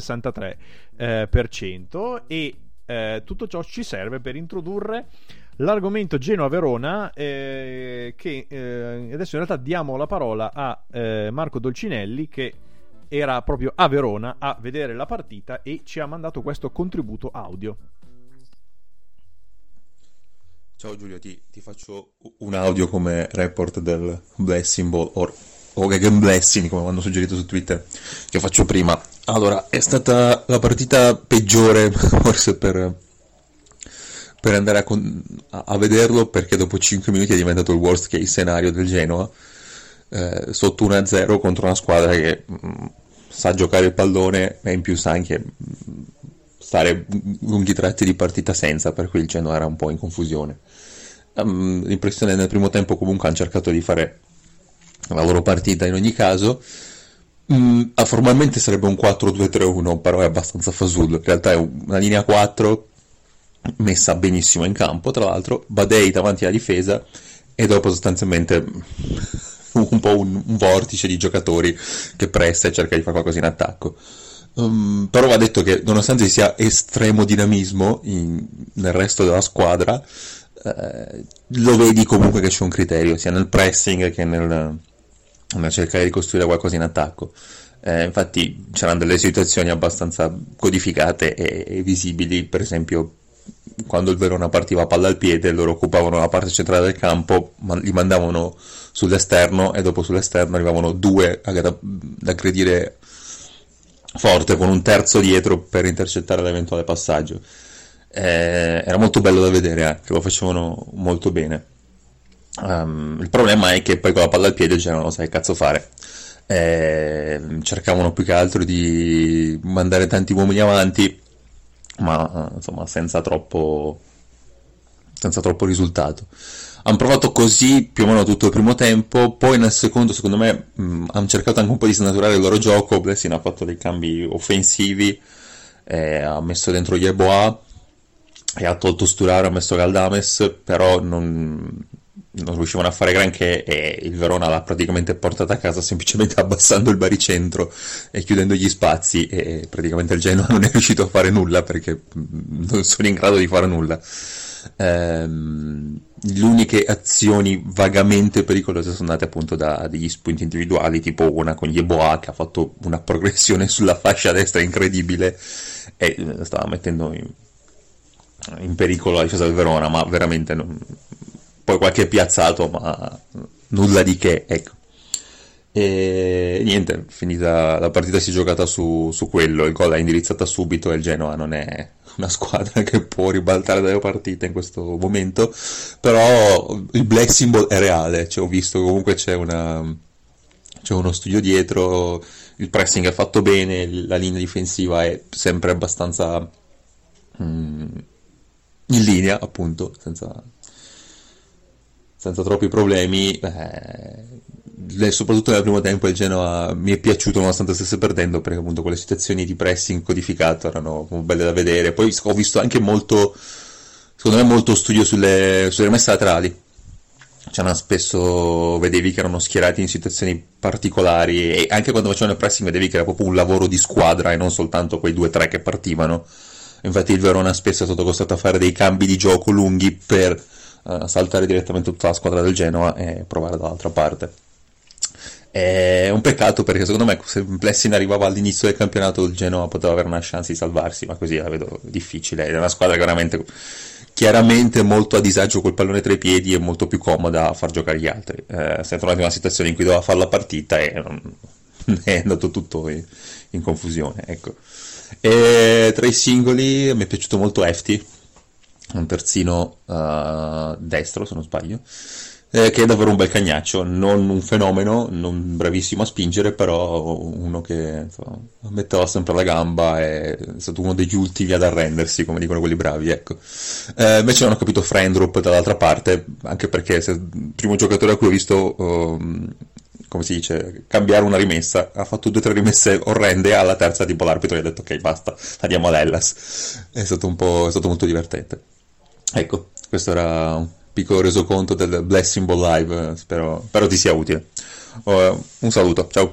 63%, e tutto ciò ci serve per introdurre l'argomento Genoa-Verona, che adesso in realtà diamo la parola a Marco Dolcinelli, che era proprio a Verona a vedere la partita e ci ha mandato questo contributo audio. Ciao Giulio, ti faccio un audio come report del Blessing Ball o Gegen Blessing, come mi hanno suggerito su Twitter, che faccio prima. Allora, è stata la partita peggiore forse per andare a vederlo, perché dopo 5 minuti è diventato il worst case scenario del Genoa, sotto 1-0 contro una squadra che sa giocare il pallone e in più sa anche stare lunghi tratti di partita senza, per cui il Genoa era un po' in confusione. L'impressione nel primo tempo comunque hanno cercato di fare la loro partita in ogni caso. Formalmente sarebbe un 4-2-3-1, però è abbastanza fasullo, in realtà è una linea 4 messa benissimo in campo, tra l'altro Badei davanti alla difesa e dopo sostanzialmente un po' un vortice di giocatori che presta e cerca di fare qualcosa in attacco. Però va detto che nonostante ci sia estremo dinamismo nel resto della squadra, lo vedi comunque che c'è un criterio sia nel pressing che nel cercare di costruire qualcosa in attacco. Infatti c'erano delle situazioni abbastanza codificate e visibili, per esempio quando il Verona partiva a palla al piede, loro occupavano la parte centrale del campo, li mandavano sull'esterno e dopo sull'esterno arrivavano due ad aggredire forte con un terzo dietro per intercettare l'eventuale passaggio. Era molto bello da vedere, che lo facevano molto bene. Il problema è che poi con la palla al piede il Genoa non sa che cazzo fare. Cercavano più che altro di mandare tanti uomini avanti, ma insomma senza troppo risultato. Hanno provato così più o meno tutto il primo tempo, poi nel secondo, secondo me, hanno cercato anche un po' di snaturare il loro gioco. Blessing ha fatto dei cambi offensivi, ha messo dentro Yeboah e ha tolto Sturaro, ha messo Galdames, però non riuscivano a fare granché e il Verona l'ha praticamente portata a casa semplicemente abbassando il baricentro e chiudendo gli spazi, e praticamente il Genoa non è riuscito a fare nulla perché non sono in grado di fare nulla. Le uniche azioni vagamente pericolose sono andate appunto da degli spunti individuali, tipo una con Yeboah che ha fatto una progressione sulla fascia destra incredibile e stava mettendo in pericolo la difesa del Verona, ma veramente poi qualche piazzato, ma nulla di che, ecco. E niente, finita la partita si è giocata su quello, il gol è indirizzata subito e il Genoa non è una squadra che può ribaltare dalle partite in questo momento, però il black symbol è reale, ho visto comunque c'è uno studio dietro, il pressing è fatto bene, la linea difensiva è sempre abbastanza in linea, appunto, senza troppi problemi. Soprattutto nel primo tempo il Genoa mi è piaciuto nonostante stesse perdendo, perché appunto quelle situazioni di pressing codificato erano belle da vedere. Poi ho visto anche molto, secondo me, molto studio sulle rimesse laterali, c'erano spesso, vedevi che erano schierati in situazioni particolari, e anche quando facevano il pressing vedevi che era proprio un lavoro di squadra e non soltanto quei 2 o 3 che partivano. Infatti il Verona spesso è stato costretto a fare dei cambi di gioco lunghi per saltare direttamente tutta la squadra del Genoa e provare dall'altra parte. È un peccato, perché secondo me se Blessing arrivava all'inizio del campionato il Genoa poteva avere una chance di salvarsi, ma così la vedo difficile. È una squadra che veramente, chiaramente molto a disagio col pallone tra i piedi e molto più comoda a far giocare gli altri. Si è trovato in una situazione in cui doveva fare la partita e è andato tutto in confusione, ecco. E tra i singoli mi è piaciuto molto Efti, un terzino destro se non sbaglio, che è davvero un bel cagnaccio, non un fenomeno, non bravissimo a spingere, però uno che insomma, metteva sempre la gamba, è stato uno degli ultimi ad arrendersi, come dicono quelli bravi, ecco. Invece non ho capito Frendrup dall'altra parte, anche perché il primo giocatore a cui ho visto come si dice, cambiare una rimessa, ha fatto 2 o 3 rimesse orrende, alla terza tipo l'arbitro gli ha detto ok basta, andiamo all'Hellas. È stato molto divertente. Ecco, questo era un piccolo resoconto del Blessing Ball Live, spero ti sia utile. Un saluto, ciao.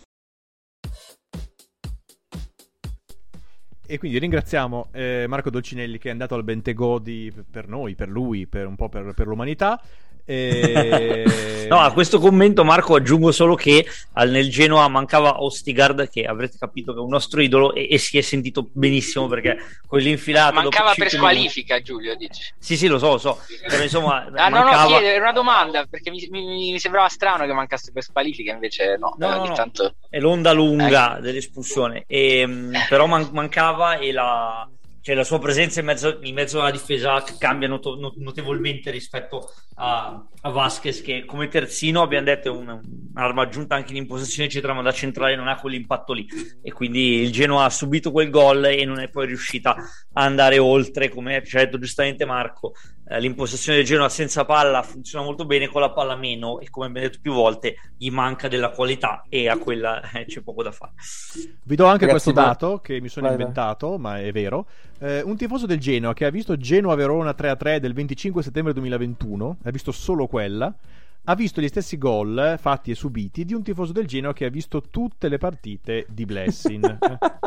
E quindi ringraziamo Marco Dolcinelli, che è andato al Bentegodi per noi, per lui, per un po' per l'umanità. No, a questo commento, Marco, aggiungo solo che nel Genoa mancava Ostigard, che avrete capito che è un nostro idolo, e si è sentito benissimo perché quell'infilato mancava per squalifica, Giulio, dici? Sì, lo so. Però, insomma, mancava... no, era una domanda, perché mi sembrava strano che mancasse per squalifica, invece no. Tanto... è l'onda lunga dell'espulsione, però mancava, e la sua presenza in mezzo alla difesa cambia notevolmente rispetto a Vasquez, che come terzino, abbiamo detto, è un'arma aggiunta anche in impostazione eccetera, ma da centrale non ha quell'impatto lì, e quindi il Genoa ha subito quel gol e non è poi riuscita a andare oltre. Come ci ha detto giustamente Marco, l'impostazione del Genoa senza palla funziona molto bene, con la palla meno, e come abbiamo detto più volte gli manca della qualità, e a quella c'è poco da fare. Vi do anche questo dato che mi sono inventato, ma è vero. Un tifoso del Genoa che ha visto Genoa-Verona 3-3 del 25 settembre 2021, ha visto solo quella, ha visto gli stessi gol fatti e subiti di un tifoso del Genoa che ha visto tutte le partite di Blessing.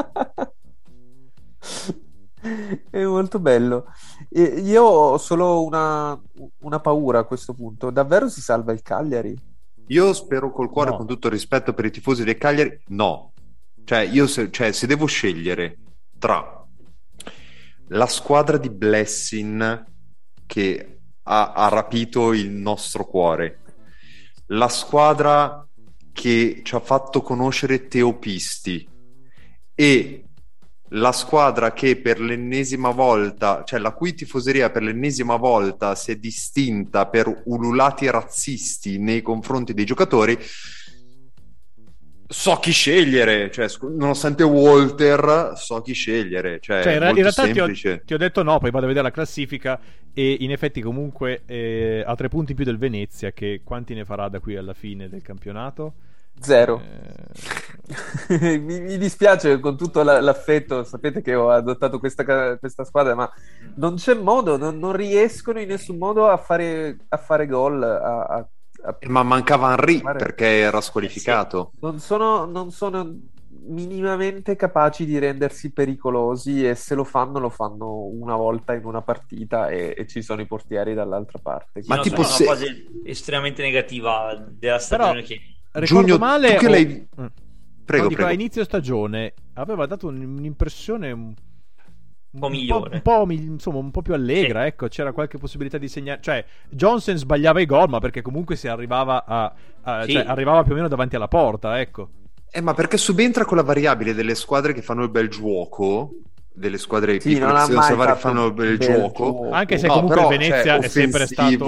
È molto bello. Io ho solo una paura a questo punto. Davvero si salva il Cagliari? Io spero col cuore, No. con tutto il rispetto per i tifosi del Cagliari, no. Se devo scegliere tra la squadra di Blessing, che ha rapito il nostro cuore, la squadra che ci ha fatto conoscere Teopisti, e la squadra che per l'ennesima volta, cioè la cui tifoseria per l'ennesima volta si è distinta per ululati razzisti nei confronti dei giocatori, so chi scegliere, cioè, nonostante Walter, so chi scegliere, cioè in molto realtà semplice. ti ho detto no, poi vado a vedere la classifica, e in effetti comunque ha 3 punti in più del Venezia, che quanti ne farà da qui alla fine del campionato? 0. Mi dispiace, con tutto l'affetto, sapete che ho adottato questa squadra, ma non c'è modo, non riescono in nessun modo a fare gol, Ma mancava Henry perché era squalificato. non sono minimamente capaci di rendersi pericolosi, e se lo fanno una volta in una partita, e ci sono i portieri dall'altra parte. Ma tipo è una fase estremamente negativa della stagione. Però, ricordo Giugno, male, tu che lei... Prego. A inizio stagione aveva dato un'impressione un po' migliore, un po' più allegra, sì. Ecco, c'era qualche possibilità di segnare, cioè Johnson sbagliava i gol, ma perché comunque si arrivava sì. cioè, arrivava più o meno davanti alla porta, ecco. Ma perché subentra quella variabile delle squadre che fanno il bel gioco, delle squadre piccole che si devono salvare, che fanno il bel gioco, anche se comunque però, il Venezia è sempre stato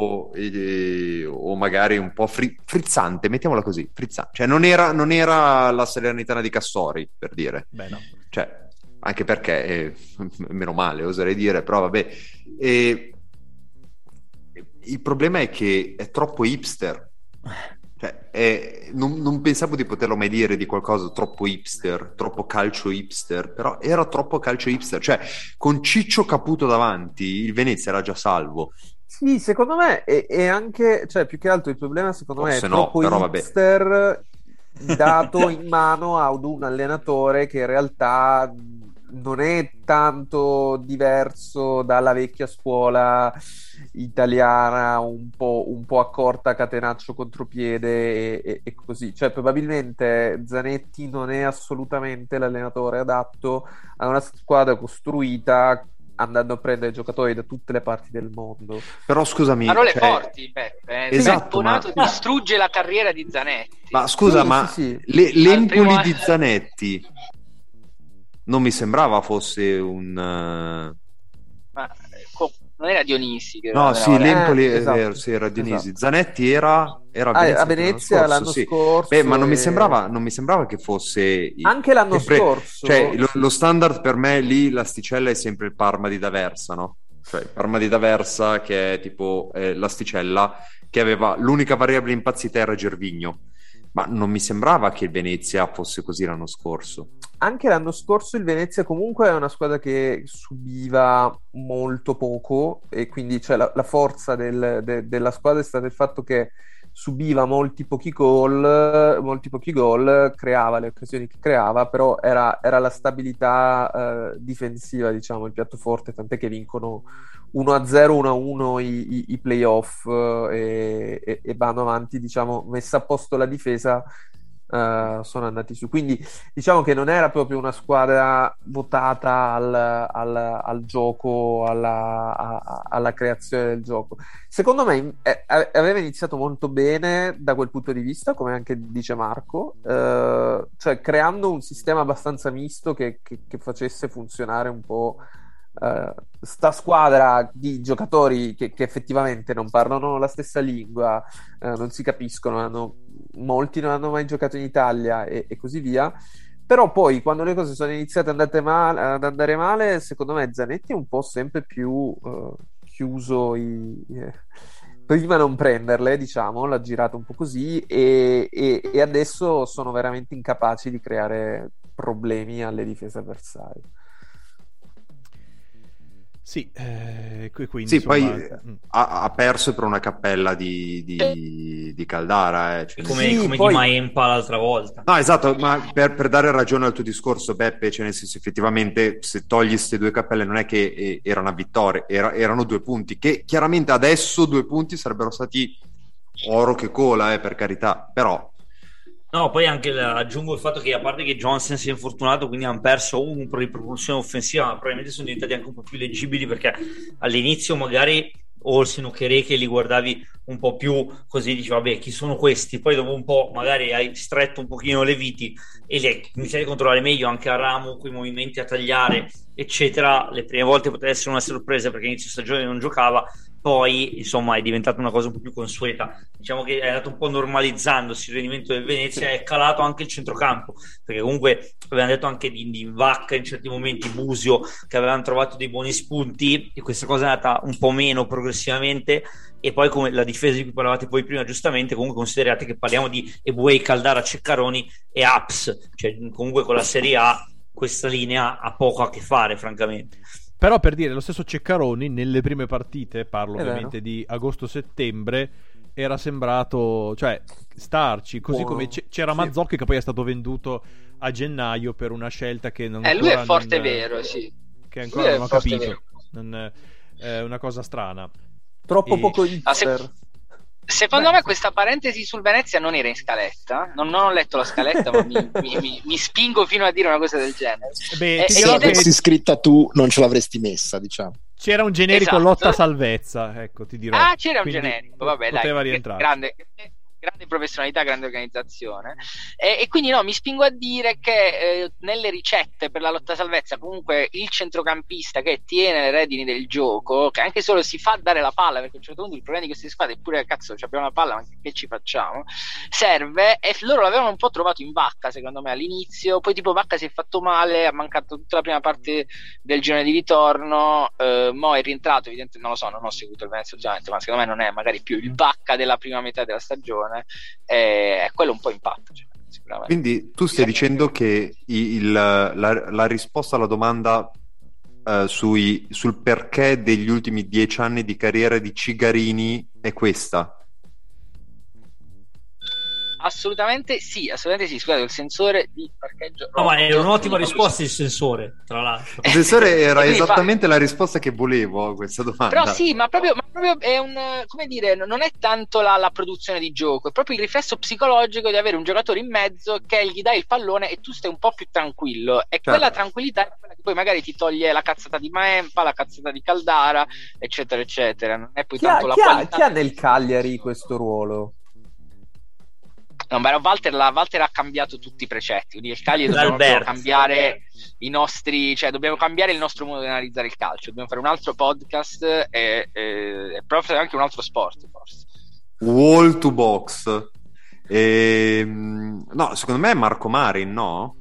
o magari un po' frizzante, mettiamola così, frizzante. Cioè non era la Salernitana di Cassori, per dire. Beh, no. Cioè, anche perché meno male, oserei dire, però vabbè. Il problema è che è troppo hipster. Cioè, non pensavo di poterlo mai dire di qualcosa troppo hipster, troppo calcio hipster, però era troppo calcio hipster. Cioè, con Ciccio Caputo davanti, il Venezia era già salvo. Sì, secondo me è anche, cioè più che altro il problema secondo me è Forse no, troppo però vabbè. hipster dato in mano ad un allenatore che in realtà non è tanto diverso dalla vecchia scuola italiana, un po' accorta, catenaccio contropiede e così. Cioè, probabilmente Zanetti non è assolutamente l'allenatore adatto a una squadra costruita andando a prendere giocatori da tutte le parti del mondo. Però scusami, parole cioè, forti, Peppe. esatto, Bonato distrugge la carriera di Zanetti. Ma scusa, Sì, ma sì. l'Empoli di Zanetti non mi sembrava fosse un... Ma non era Dionisi che No, sì, l'Empoli è esatto, vero, sì, era Dionisi. esatto. Zanetti era a Venezia l'anno sì. scorso. Beh, ma non mi sembrava che fosse... Anche l'anno scorso. Cioè, lo standard per me lì, l'asticella è sempre il Parma di D'Aversa, no? Cioè, il Parma di D'Aversa che è tipo l'asticella che aveva l'unica variabile impazzita era Gervinho. Ma non mi sembrava che il Venezia fosse così l'anno scorso. Anche l'anno scorso il Venezia comunque è una squadra che subiva molto poco e quindi cioè, la forza della squadra è stata il fatto che subiva molti pochi gol, creava le occasioni che creava, però era la stabilità difensiva, diciamo, il piatto forte, tant'è che vincono 1-0, 1-1 i playoff e vanno avanti, diciamo, messa a posto la difesa, sono andati su. Quindi diciamo che non era proprio una squadra votata al gioco, alla creazione del gioco. Secondo me aveva iniziato molto bene da quel punto di vista, come anche dice Marco, cioè creando un sistema abbastanza misto che facesse funzionare un po' sta squadra di giocatori che effettivamente non parlano la stessa lingua, non si capiscono, molti non hanno mai giocato in Italia e così via. Però poi quando le cose sono iniziate ad andare male, secondo me Zanetti è un po' sempre più chiuso prima non prenderle, diciamo, l'ha girato un po' così e adesso sono veramente incapaci di creare problemi alle difese avversarie. Sì, quindi sì, insomma... poi ha perso per una cappella di Caldara. Cioè... Come sì, poi... poi... di Maempa l'altra volta. No, esatto, ma per dare ragione al tuo discorso, Beppe, cioè nel senso effettivamente se togli queste due cappelle non è che era una vittoria, erano 2 punti, che chiaramente adesso 2 punti sarebbero stati oro che cola, per carità, però... No, poi anche aggiungo il fatto che a parte che Johnson si è infortunato, quindi hanno perso un po' di propulsione offensiva, ma probabilmente sono diventati anche un po' più leggibili perché all'inizio magari Olsen o Chereke li guardavi un po' più così, dici vabbè chi sono questi, poi dopo un po' magari hai stretto un pochino le viti e li hai iniziati a controllare meglio anche a ramo, quei movimenti a tagliare eccetera. Le prime volte poteva essere una sorpresa perché inizio stagione non giocava, poi insomma è diventata una cosa un po' più consueta, diciamo che è andato un po' normalizzandosi il rendimento del Venezia, è calato anche il centrocampo perché comunque avevano detto anche di Vacca in certi momenti, Busio, che avevano trovato dei buoni spunti e questa cosa è andata un po' meno progressivamente. E poi come la difesa di cui parlavate poi prima giustamente, comunque considerate che parliamo di Eboué, Caldara, Ceccaroni e Aps, cioè comunque con la Serie A questa linea ha poco a che fare francamente. Però per dire, lo stesso Ceccaroni nelle prime partite, parlo È ovviamente vero. di agosto-settembre, era sembrato, cioè, starci, così come c'era sì. Mazzocchi che poi è stato venduto a gennaio per una scelta che non lui è ancora forte non, vero, sì. che Lui ancora è non ho forte capito. vero. È una cosa strana. Troppo E- poco hipster. Secondo me questa parentesi sul Venezia non era in scaletta. Non ho letto la scaletta, ma mi spingo fino a dire una cosa del genere. Beh, ti Se dirò ed è- che l'avessi scritta tu non ce l'avresti messa, diciamo. c'era un generico Esatto. lotta salvezza, ecco, ti dirò. Ah, c'era un Quindi generico, vabbè, poteva dai, rientrare. grande professionalità, grande organizzazione e quindi no, mi spingo a dire che nelle ricette per la lotta salvezza comunque il centrocampista che tiene le redini del gioco, che anche solo si fa dare la palla, perché a un certo punto il problema di queste squadre è pure cazzo abbiamo la palla ma che ci facciamo, serve, e loro l'avevano un po' trovato in Vacca secondo me all'inizio, poi tipo Vacca si è fatto male, ha mancato tutta la prima parte del girone di ritorno, mo è rientrato, evidentemente non lo so, non ho seguito il Venezia ultimamente, ma secondo me non è magari più il Vacca della prima metà della stagione. me, quello un po' impatta, cioè, sicuramente. Quindi tu stai dicendo che la risposta alla domanda sul perché degli ultimi 10 anni di carriera di Cigarini è questa? Assolutamente sì. Scusate, il sensore di parcheggio. No, ma è un'ottima risposta il sensore, tra l'altro. Il sensore era esattamente la risposta che volevo a questa domanda. Però sì, ma proprio è un, come dire, non è tanto la produzione di gioco, è proprio il riflesso psicologico di avere un giocatore in mezzo che gli dai il pallone e tu stai un po' più tranquillo. E quella tranquillità è quella che poi magari ti toglie la cazzata di Maempa, la cazzata di Caldara, eccetera, eccetera. Non è poi tanto la qualità. Chi ha nel Cagliari questo ruolo? No, ma Walter ha cambiato tutti i precetti, quindi il Cagliari dobbiamo cambiare i nostri, cioè dobbiamo cambiare il nostro modo di analizzare il calcio, dobbiamo fare un altro podcast e proprio anche un altro sport, forse. Wall to box. No, secondo me è Marco Marin, no?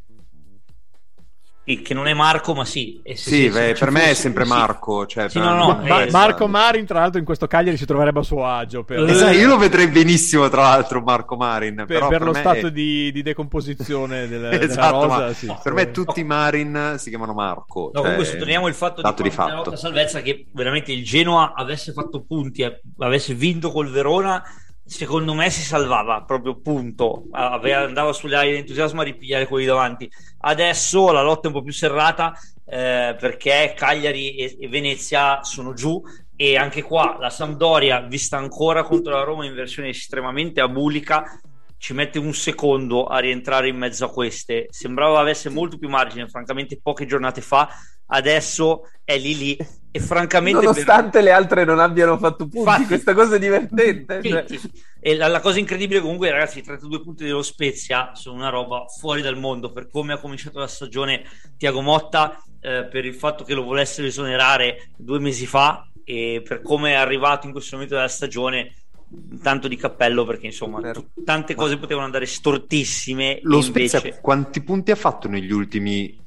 Che non è Marco, ma sì. Per me è sempre Marco. Cioè, Marco Marin, tra l'altro, in questo Cagliari si troverebbe a suo agio. Io lo vedrei benissimo, tra l'altro, Marco Marin. Per lo stato di decomposizione della rosa. Sì, per me tutti i Marin si chiamano Marco. No, comunque sottolineiamo il fatto di quanta salvezza che veramente il Genoa avesse fatto punti, avesse vinto col Verona. Secondo me si salvava proprio, punto. Andava sulle ali l'entusiasmo a ripigliare quelli davanti. Adesso la lotta è un po' più serrata, perché Cagliari e Venezia sono giù, e anche qua la Sampdoria, vista ancora contro la Roma in versione estremamente abulica, ci mette un secondo a rientrare in mezzo a queste. Sembrava avesse molto più margine, francamente, poche giornate fa. Adesso è lì e francamente, nonostante le altre non abbiano fatto punti, questa cosa è divertente. E la cosa incredibile comunque, ragazzi, i 32 punti dello Spezia sono una roba fuori dal mondo per come ha cominciato la stagione Thiago Motta, per il fatto che lo volessero esonerare 2 mesi fa, e per come è arrivato in questo momento della stagione. Tanto di cappello, perché insomma tante cose potevano andare stortissime. Lo Spezia quanti punti ha fatto negli ultimi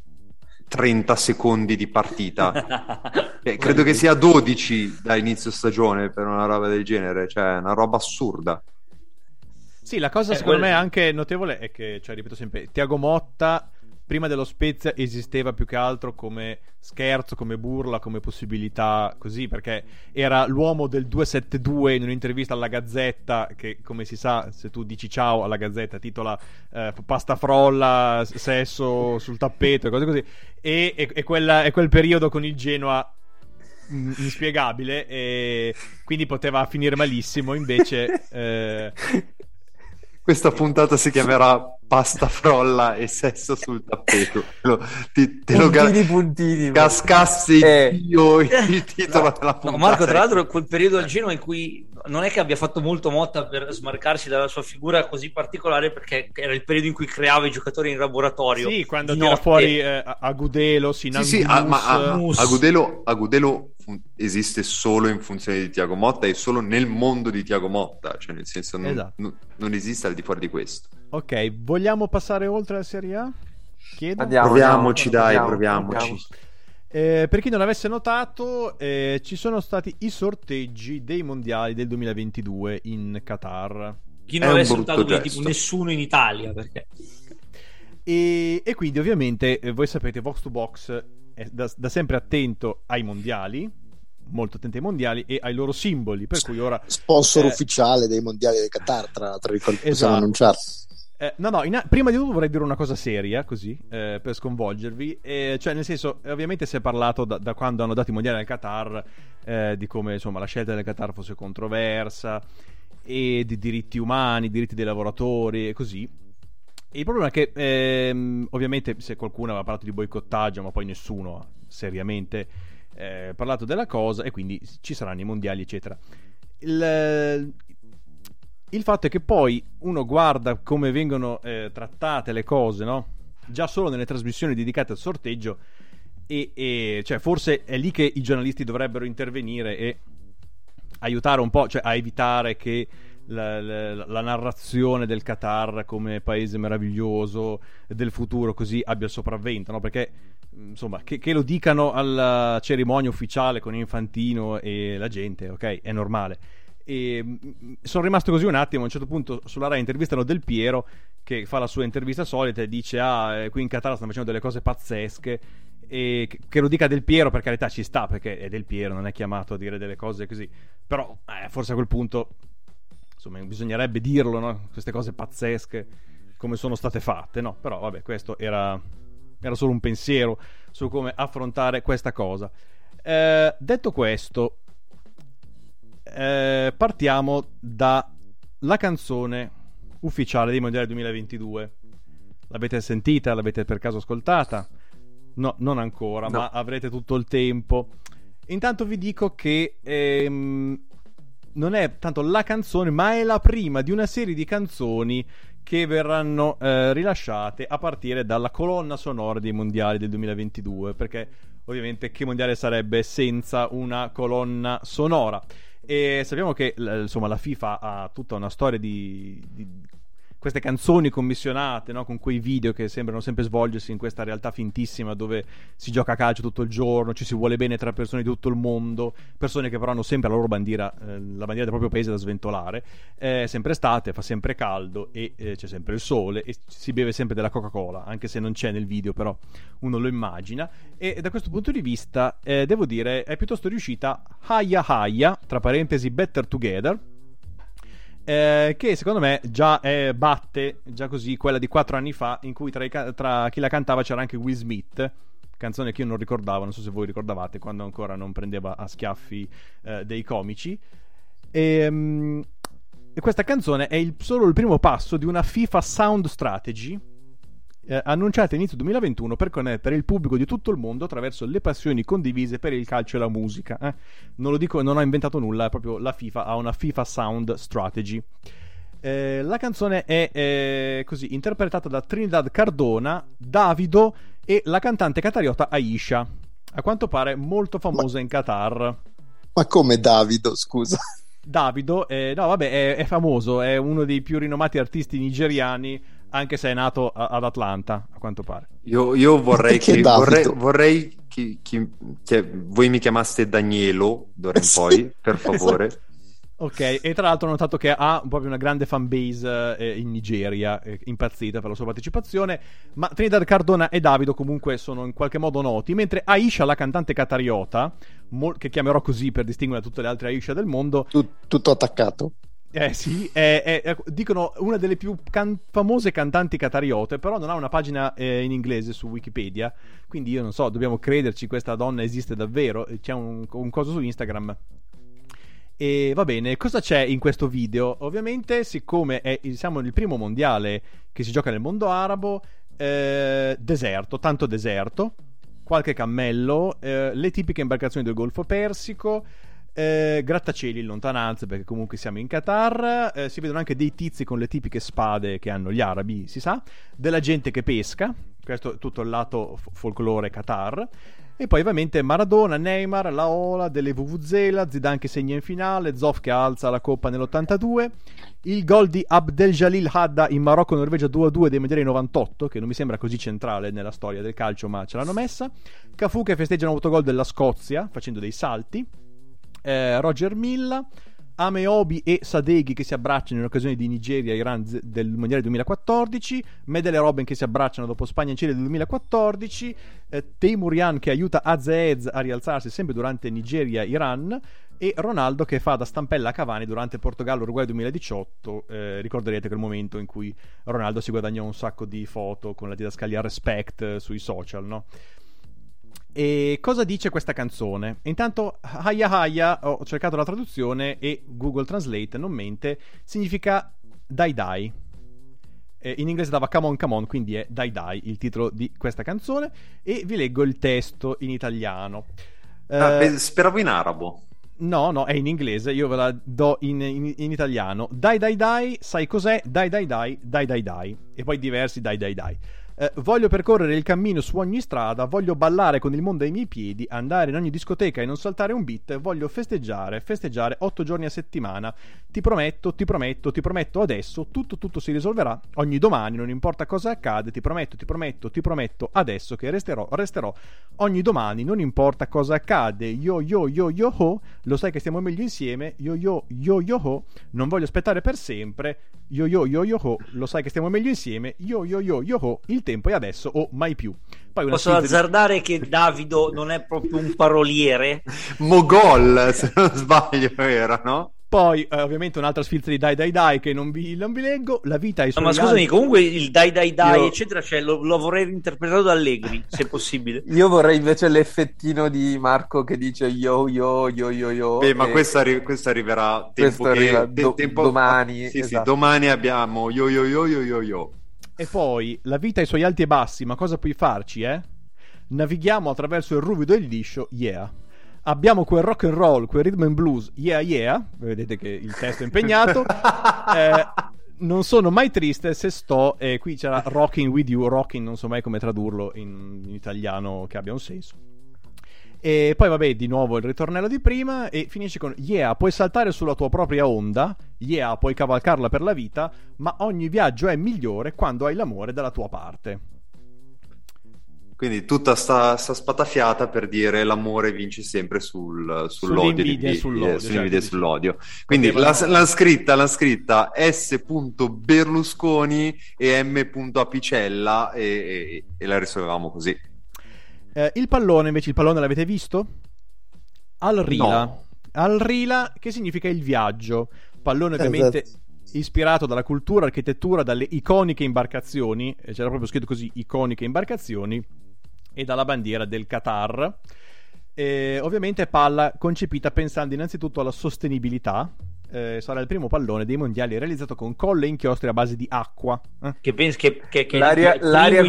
30 secondi di partita? Credo che sia 12 da inizio stagione per una roba del genere, cioè una roba assurda. Sì, la cosa secondo me anche notevole è che, cioè, ripeto sempre, Thiago Motta prima dello Spezia esisteva più che altro come scherzo, come burla, come possibilità così, perché era l'uomo del 272 in un'intervista alla Gazzetta, che come si sa, se tu dici ciao alla Gazzetta titola pasta frolla, sesso sul tappeto e cose così, e quel periodo con il Genoa inspiegabile, e quindi poteva finire malissimo. Invece questa puntata si chiamerà pasta frolla e sesso sul tappeto. Puntini. Cascassi io il titolo della puntata. No, Marco, tra l'altro, quel periodo al Genoa in cui non è che abbia fatto molto Motta per smarcarsi dalla sua figura così particolare, perché era il periodo in cui creava i giocatori in laboratorio. Sì, quando tira fuori Agudelo, Sinangus. Sì, ma Agudelo esiste solo in funzione di Thiago Motta e solo nel mondo di Thiago Motta, cioè nel senso non esiste al di fuori di questo. Ok, vogliamo passare oltre alla Serie A? Chiedo. Proviamoci. Per chi non avesse notato, ci sono stati i sorteggi dei mondiali del 2022 in Qatar. Chi non avesse notato, tipo nessuno in Italia, perché e quindi ovviamente voi sapete, Vox to Box è da sempre attento ai mondiali, molto attento ai mondiali e ai loro simboli, per cui ora sponsor ufficiale dei mondiali del Qatar, tra l'altro, possiamo annunciare. Prima di tutto vorrei dire una cosa seria, così, per sconvolgervi, cioè nel senso, ovviamente si è parlato da quando hanno dato i mondiali al Qatar, di come insomma la scelta del Qatar fosse controversa, e di diritti umani, diritti dei lavoratori e così. E il problema è che ovviamente se qualcuno aveva parlato di boicottaggio, ma poi nessuno ha seriamente parlato della cosa, e quindi ci saranno i mondiali eccetera. Il fatto è che poi uno guarda come vengono trattate le cose, no? Già solo nelle trasmissioni dedicate al sorteggio, e cioè forse è lì che i giornalisti dovrebbero intervenire e aiutare un po', cioè a evitare che la narrazione del Qatar come paese meraviglioso del futuro così abbia il sopravvento, no? Perché insomma che lo dicano alla cerimonia ufficiale con Infantino e la gente, ok, è normale. E sono rimasto così un attimo. A un certo punto sulla Rai intervistano Del Piero, che fa la sua intervista solita e dice qui in Qatar stanno facendo delle cose pazzesche, e che lo dica Del Piero, per carità, ci sta, perché è Del Piero, non è chiamato a dire delle cose così, però forse a quel punto insomma bisognerebbe dirlo, no? Queste cose pazzesche come sono state fatte, no? Però vabbè, questo era solo un pensiero su come affrontare questa cosa. Detto questo, partiamo dalla canzone ufficiale dei mondiali 2022. L'avete sentita? L'avete per caso ascoltata? No, non ancora, no. Ma avrete tutto il tempo. Intanto vi dico che non è tanto la canzone, ma è la prima di una serie di canzoni che verranno rilasciate a partire dalla colonna sonora dei mondiali del 2022, perché ovviamente che mondiale sarebbe senza una colonna sonora? E sappiamo che insomma la FIFA ha tutta una storia di queste canzoni commissionate, no? Con quei video che sembrano sempre svolgersi in questa realtà fintissima dove si gioca a calcio tutto il giorno, ci si vuole bene tra persone di tutto il mondo, persone che però hanno sempre la loro bandiera, la bandiera del proprio paese da sventolare. È sempre estate, fa sempre caldo e c'è sempre il sole e si beve sempre della Coca-Cola, anche se non c'è nel video, però uno lo immagina. E da questo punto di vista devo dire è piuttosto riuscita Haya Haya, tra parentesi Better Together, che secondo me già batte già così quella di 4 anni fa, in cui tra chi la cantava c'era anche Will Smith, canzone che io non ricordavo, non so se voi ricordavate, quando ancora non prendeva a schiaffi dei comici. E questa canzone è solo il primo passo di una FIFA Sound Strategy annunciata inizio 2021 per connettere il pubblico di tutto il mondo attraverso le passioni condivise per il calcio e la musica. Non lo dico, non ho inventato nulla, è proprio la FIFA ha una FIFA Sound Strategy. La canzone è così interpretata da Trinidad Cardona, Davido e la cantante qatariota Aisha, a quanto pare molto famosa in Qatar. Ma come Davido, scusa? Davido, no vabbè, è famoso, è uno dei più rinomati artisti nigeriani, anche se è nato ad Atlanta, a quanto pare. Io vorrei che voi mi chiamaste Danielo d'ora in poi, per favore. Esatto. Ok, e tra l'altro ho notato che ha proprio una grande fanbase in Nigeria, impazzita per la sua partecipazione, ma Trinidad Cardona e Davido comunque sono in qualche modo noti, mentre Aisha, la cantante qatariota, che chiamerò così per distinguere da tutte le altre Aisha del mondo... Tutto attaccato? Sì, dicono una delle più famose cantanti qatariote, però non ha una pagina in inglese su Wikipedia, quindi io non so, dobbiamo crederci, questa donna esiste davvero, c'è un coso su Instagram. E va bene, cosa c'è in questo video? Ovviamente, siccome siamo nel primo mondiale che si gioca nel mondo arabo, deserto, tanto deserto, qualche cammello, le tipiche imbarcazioni del Golfo Persico, grattacieli in lontananza, perché comunque siamo in Qatar, si vedono anche dei tizi con le tipiche spade che hanno gli arabi, si sa, della gente che pesca, questo è tutto il lato folklore Qatar, e poi ovviamente Maradona, Neymar, Laola, delle Vuvuzela, Zidane che segna in finale, Zoff che alza la coppa nell'82, il gol di Abdeljalil Hadda in Marocco-Norvegia 2-2 dei mondiali 98, che non mi sembra così centrale nella storia del calcio, ma ce l'hanno messa, Cafu che festeggia un autogol della Scozia facendo dei salti, Roger Milla, Ameobi e Sadeghi che si abbracciano in occasione di Nigeria-Iran del mondiale 2014, Medel e Robben che si abbracciano dopo Spagna e Cile del 2014, Teimurian che aiuta Azeez a rialzarsi sempre durante Nigeria-Iran e Ronaldo che fa da stampella a Cavani durante Portogallo-Uruguay 2018. Ricorderete quel momento in cui Ronaldo si guadagnò un sacco di foto con la didascalia Respect sui social, no? E cosa dice questa canzone? Intanto Haya Haya, ho cercato la traduzione e Google Translate non mente, significa dai dai. In inglese dava come on, quindi è dai dai il titolo di questa canzone, e vi leggo il testo in italiano. Speravo in arabo. No, è in inglese, io ve la do in italiano. Dai dai dai, sai cos'è? Dai dai dai, dai dai dai. E poi diversi dai dai dai. Voglio percorrere il cammino su ogni strada, voglio ballare con il mondo ai miei piedi, andare in ogni discoteca e non saltare un beat, voglio festeggiare 8 giorni a settimana. Ti prometto adesso, tutto si risolverà ogni domani, non importa cosa accade, ti prometto adesso che resterò ogni domani, non importa cosa accade. Yo ho, lo sai che stiamo meglio insieme. Yo ho, non voglio aspettare per sempre. Yo ho, lo sai che stiamo meglio insieme. Yo ho, il tempo è adesso o mai più. Poi posso azzardare che Davido non è proprio un paroliere? Mogol, se non sbaglio era, no? Poi ovviamente un'altra sfilza di dai che non vi leggo. La vita è i suoi ma scusami, comunque il dai eccetera, cioè, lo vorrei interpretato da Allegri, se possibile. Io vorrei invece l'effettino di Marco che dice yo. Beh, ma questo arriverà domani. Sì, esatto. sì, domani abbiamo yo. E poi la vita ha i suoi alti e bassi, ma cosa puoi farci, Navighiamo attraverso il ruvido e il liscio, yeah. Abbiamo quel rock and roll, quel rhythm and blues, yeah. Vedete che il testo è impegnato. Non sono mai triste se sto... qui c'era rocking with you, rocking non so mai come tradurlo in italiano che abbia un senso. E poi vabbè, di nuovo il ritornello di prima e finisce con yeah, puoi saltare sulla tua propria onda, yeah, puoi cavalcarla per la vita, ma ogni viaggio è migliore quando hai l'amore dalla tua parte. Quindi tutta sta spatafiata per dire l'amore vince sempre sull'odio e sull'odio. Quindi l'ha scritta S. Berlusconi e M. Apicella e la risolvevamo così. Il pallone l'avete visto? Al Rila. No. Al Rila, che significa il viaggio. Pallone ovviamente ispirato dalla cultura, architettura, dalle iconiche imbarcazioni, c'era proprio scritto così, iconiche imbarcazioni, e dalla bandiera del Qatar. Ovviamente palla concepita pensando innanzitutto alla sostenibilità. Sarà il primo pallone dei mondiali realizzato con colle e inchiostri a base di acqua. Che penso che l'aria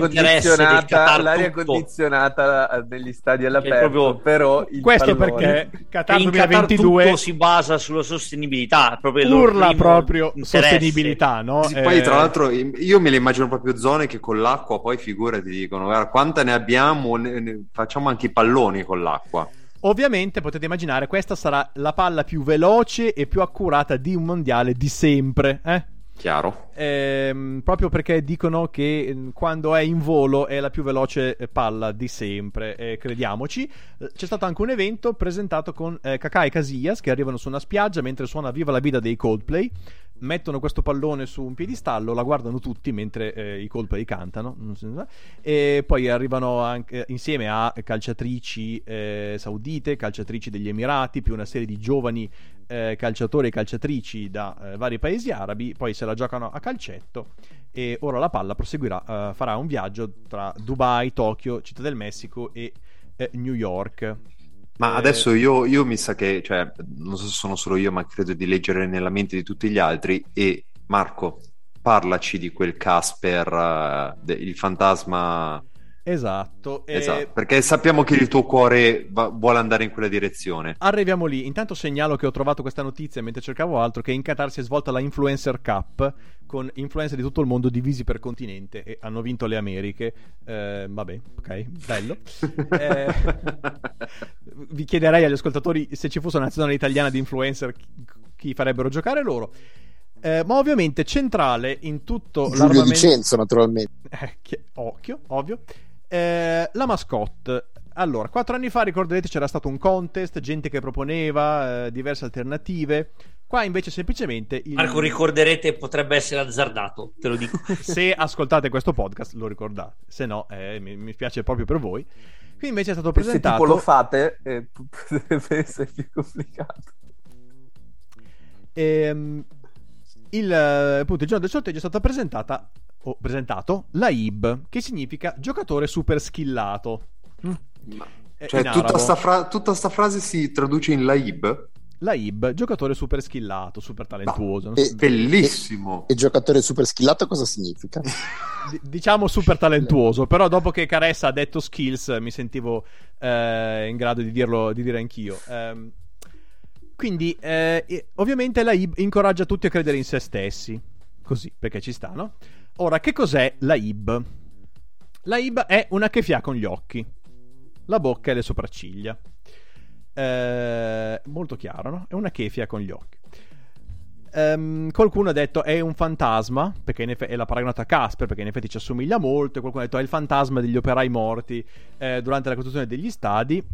condizionata negli stadi all'aperto, proprio... però questo pallone... perché Qatar in 2022 Qatar tutto si basa sulla sostenibilità, proprio urla proprio sostenibilità, no? Sì, poi tra l'altro io me le immagino proprio zone che con l'acqua poi figurati dicono guarda quanta ne abbiamo, facciamo anche i palloni con l'acqua. Ovviamente potete immaginare questa sarà la palla più veloce e più accurata di un mondiale di sempre, Chiaro. Proprio perché dicono che quando è in volo è la più veloce palla di sempre, crediamoci. C'è stato anche un evento presentato con Kaká e Casillas che arrivano su una spiaggia mentre suona Viva la Vida dei Coldplay, mettono questo pallone su un piedistallo, la guardano tutti mentre i Coldplay cantano, e poi arrivano anche insieme a calciatrici saudite, calciatrici degli Emirati, più una serie di giovani calciatori e calciatrici da vari paesi arabi. Poi se la giocano a calcetto e ora la palla proseguirà, farà un viaggio tra Dubai, Tokyo, Città del Messico e New York. Ma adesso io mi sa che, cioè, non so se sono solo io, ma credo di leggere nella mente di tutti gli altri. E Marco, parlaci di quel Casper, il fantasma. Esatto, perché sappiamo che il tuo cuore vuole andare in quella direzione. Arriviamo lì. Intanto segnalo che ho trovato questa notizia mentre cercavo altro, che in Qatar si è svolta la Influencer Cup con influencer di tutto il mondo divisi per continente e hanno vinto le Americhe. Vabbè, ok, bello. Vi chiederei agli ascoltatori se ci fosse una nazionale italiana di influencer chi farebbero giocare loro. Ma ovviamente centrale in tutto Giulio Dicenzo, naturalmente. Occhio, ovvio. La mascotte. Allora, 4 anni fa, ricorderete, c'era stato un contest, gente che proponeva diverse alternative. Qua invece semplicemente Marco, ricorderete, potrebbe essere azzardato, te lo dico. Se ascoltate questo podcast lo ricordate, se no mi spiace proprio per voi. Qui invece è stato presentato... Se tipo lo fate potrebbe essere più complicato. Appunto, il giorno del sorteggio è stata presentato la IB, che significa giocatore super skillato. Cioè tutta sta frase si traduce in la IB? La IB, giocatore super skillato, super talentuoso. Bellissimo. E giocatore super skillato cosa significa? Diciamo super talentuoso, però dopo che Caressa ha detto skills mi sentivo in grado di dire anch'io. Quindi ovviamente la IB incoraggia tutti a credere in se stessi, così, perché ci sta, no? Ora, che cos'è la IB? La Ib è una kefia con gli occhi, la bocca e le sopracciglia. Molto chiaro, no? È una kefia con gli occhi. Qualcuno ha detto è un fantasma, perché è la paragonata a Casper, perché in effetti ci assomiglia molto. E qualcuno ha detto è il fantasma degli operai morti durante la costruzione degli stadi.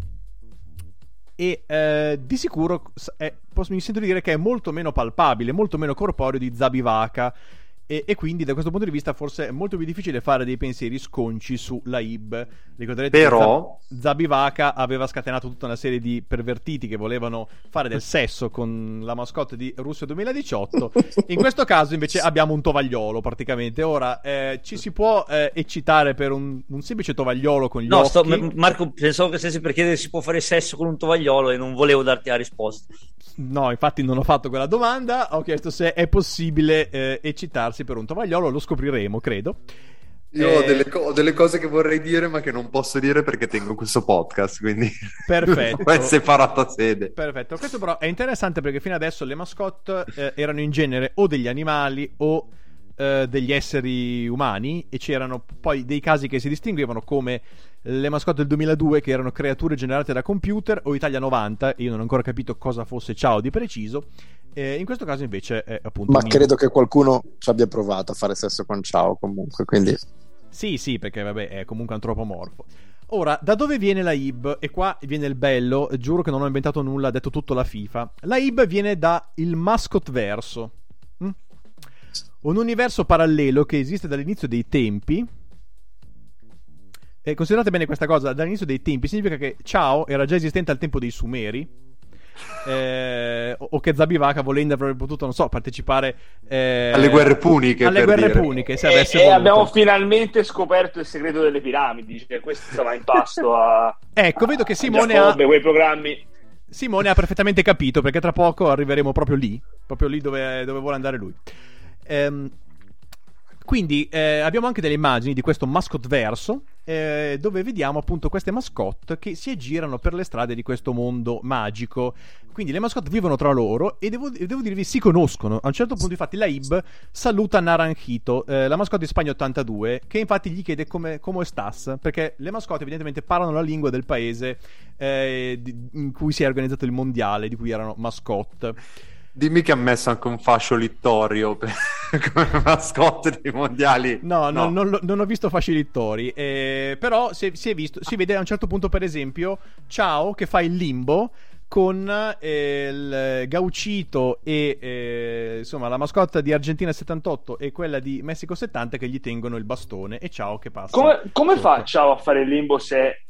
E di sicuro mi sento dire che è molto meno palpabile, molto meno corporeo di Zabivaka. E quindi da questo punto di vista forse è molto più difficile fare dei pensieri sconci su la Ib. Ricorderete Però che Zabivaka aveva scatenato tutta una serie di pervertiti che volevano fare del sesso con la mascotte di Russia 2018. In questo caso invece abbiamo un tovagliolo praticamente. Ora ci si può eccitare per un semplice tovagliolo con gli occhi. Marco, pensavo che stessi per chiedere se si può fare sesso con un tovagliolo e non volevo darti la risposta. No, infatti non ho fatto quella domanda. Ho chiesto se è possibile eccitarsi per un tovagliolo. Lo scopriremo, credo. Io ho delle cose che vorrei dire ma che non posso dire perché tengo questo podcast, quindi perfetto. È separata sede. Perfetto. Questo però è interessante perché fino adesso le mascotte erano in genere o degli animali o degli esseri umani, e c'erano poi dei casi che si distinguevano, come le mascotte del 2002 che erano creature generate da computer, o Italia 90, io non ho ancora capito cosa fosse Ciao di preciso. In questo caso invece è appunto ma credo che qualcuno ci abbia provato a fare sesso con Ciao comunque, quindi sì, perché vabbè è comunque antropomorfo. Ora, da dove viene la Ib? E qua viene il bello, giuro che non ho inventato nulla, ha detto tutto la FIFA. La Ib viene da il mascot verso, un universo parallelo che esiste dall'inizio dei tempi. E considerate bene questa cosa, dall'inizio dei tempi significa che Ciao era già esistente al tempo dei Sumeri, o che Zabivaka, volendo, avrebbe potuto, non so, partecipare alle guerre puniche, se avesse voluto. Abbiamo finalmente scoperto il segreto delle piramidi, cioè questo stava in pasto a ecco, vedo che Simone quei programmi. Simone ha perfettamente capito, perché tra poco arriveremo proprio lì dove vuole andare lui. Quindi abbiamo anche delle immagini di questo mascot verso, dove vediamo appunto queste mascotte che si aggirano per le strade di questo mondo magico. Quindi le mascotte vivono tra loro e devo dirvi si conoscono. A un certo punto infatti la Ib saluta Naranjito, la mascotte di Spagna 82, che infatti gli chiede come stas, perché le mascotte evidentemente parlano la lingua del paese in cui si è organizzato il mondiale, di cui erano mascotte. Dimmi che ha messo anche un fascio littorio come mascotte dei mondiali. No. Non ho visto fasci littori, però si vede a un certo punto, per esempio, Ciao che fa il limbo con il Gauchito e insomma la mascotte di Argentina 78 e quella di Messico 70 che gli tengono il bastone, e Ciao che passa. Come fa Ciao a fare il limbo se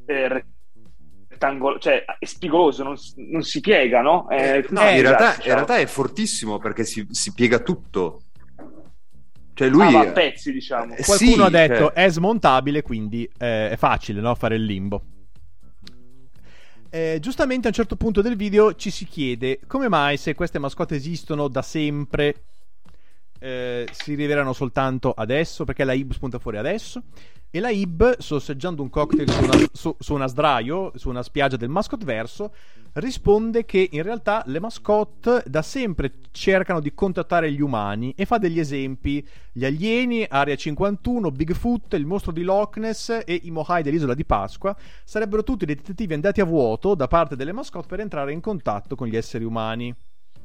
cioè è spigoloso, non si piega, no? In realtà è fortissimo perché si piega tutto. Cioè lui va a pezzi, diciamo. Qualcuno ha detto è smontabile, quindi è facile, no? Fare il limbo. Giustamente a un certo punto del video ci si chiede come mai, se queste mascotte esistono da sempre, si rivelano soltanto adesso, perché la Ib spunta fuori adesso. E la Ib, sorseggiando un cocktail su una sdraio, su una spiaggia del mascot verso, risponde che in realtà le mascotte da sempre cercano di contattare gli umani, e fa degli esempi: gli alieni, Area 51, Bigfoot, il mostro di Loch Ness e i Mohai dell'isola di Pasqua sarebbero tutti dei tentativi andati a vuoto da parte delle mascotte per entrare in contatto con gli esseri umani.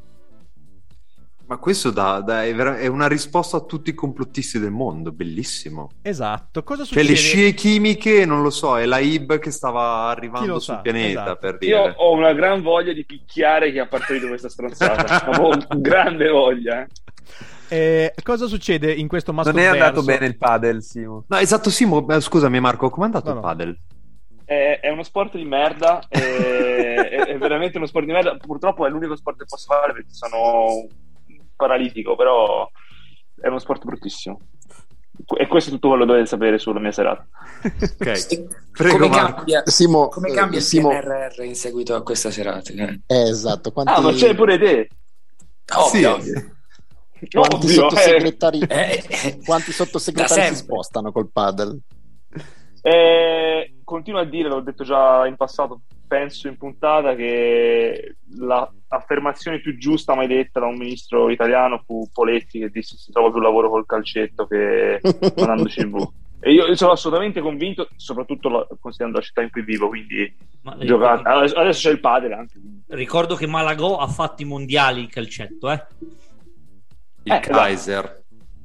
Ma questo è una risposta a tutti i complottisti del mondo, bellissimo. Esatto. Cosa succede? Cioè le scie chimiche, non lo so, è la Ib che stava arrivando sul pianeta, esatto. Per dire. Io ho una gran voglia di picchiare chi ha partorito questa stronzata. Avevo grande voglia. Cosa succede in questo mascot Non è verso? andato bene il padel, Simo. No, esatto, Simo, scusami Marco, com'è andato il padel? È uno sport di merda, è veramente uno sport di merda. Purtroppo è l'unico sport che posso fare perché sono paralitico, però è uno sport bruttissimo. E questo è tutto quello che dovete sapere sulla mia serata. Ok, prego. Come cambia il PNRR in seguito a questa serata? Esatto. Ma c'è pure te. Ovvio. Quanti sottosegretari, quanti sottosegretari si spostano col padel? Continuo a dire, l'ho detto già in passato, penso in puntata, che l'affermazione più giusta mai detta da un ministro italiano fu Poletti, che disse: si trova più lavoro col calcetto che mandandoci in V. E io sono assolutamente convinto, soprattutto considerando la città in cui vivo, quindi adesso c'è il padel anche. Ricordo che Malagò ha fatto i mondiali di calcetto, il Kaiser.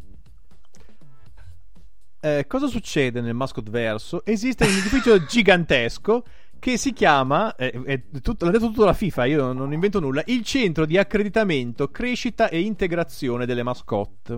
Cosa succede nel Mascot Verso? Esiste un edificio gigantesco che si chiama, l'ha detto tutta la FIFA, io non invento nulla, il centro di accreditamento, crescita e integrazione delle mascotte,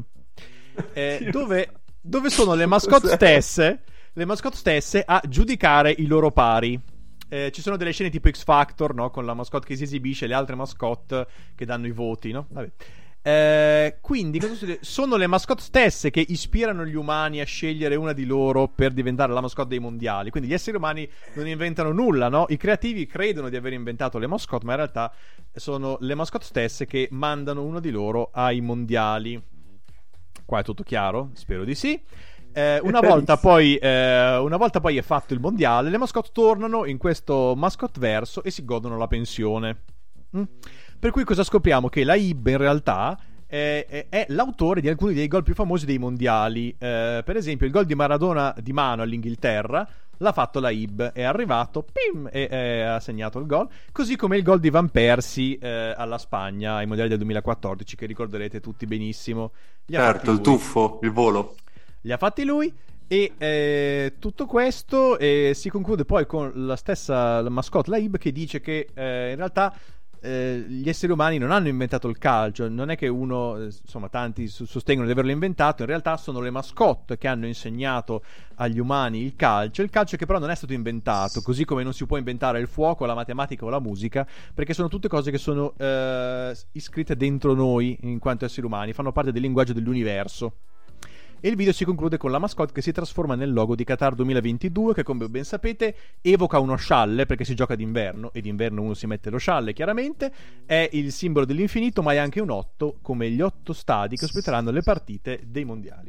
dove sono le mascotte stesse a giudicare i loro pari. Ci sono delle scene tipo X Factor, no? Con la mascotte che si esibisce e le altre mascotte che danno i voti, no? Vabbè. Quindi cosa succede? Sono le mascotte stesse che ispirano gli umani a scegliere una di loro per diventare la mascotte dei mondiali. Quindi gli esseri umani non inventano nulla, no? I creativi credono di aver inventato le mascotte, ma in realtà sono le mascotte stesse che mandano uno di loro ai mondiali. Qua è tutto chiaro? Spero di sì. Una volta poi è fatto il mondiale, le mascotte tornano in questo Mascot Verso e si godono la pensione. Per cui cosa scopriamo? Che la IB in realtà è l'autore di alcuni dei gol più famosi dei mondiali. Per esempio il gol di Maradona di mano all'Inghilterra l'ha fatto la IB, è arrivato e ha segnato il gol, così come il gol di Van Persie alla Spagna ai mondiali del 2014, che ricorderete tutti benissimo. Certo, il tuffo, il volo. Li ha fatti lui. E tutto questo si conclude poi con la stessa mascotte, la IB, che dice che in realtà gli esseri umani non hanno inventato il calcio, non è che insomma tanti sostengono di averlo inventato, in realtà sono le mascotte che hanno insegnato agli umani il calcio che però non è stato inventato, così come non si può inventare il fuoco, la matematica o la musica, perché sono tutte cose che sono iscritte dentro noi in quanto esseri umani, fanno parte del linguaggio dell'universo. E il video si conclude con la mascotte che si trasforma nel logo di Qatar 2022, che come ben sapete evoca uno scialle, perché si gioca d'inverno e d'inverno uno si mette lo scialle, chiaramente è il simbolo dell'infinito, ma è anche un 8, come gli 8 stadi che ospiteranno le partite dei mondiali.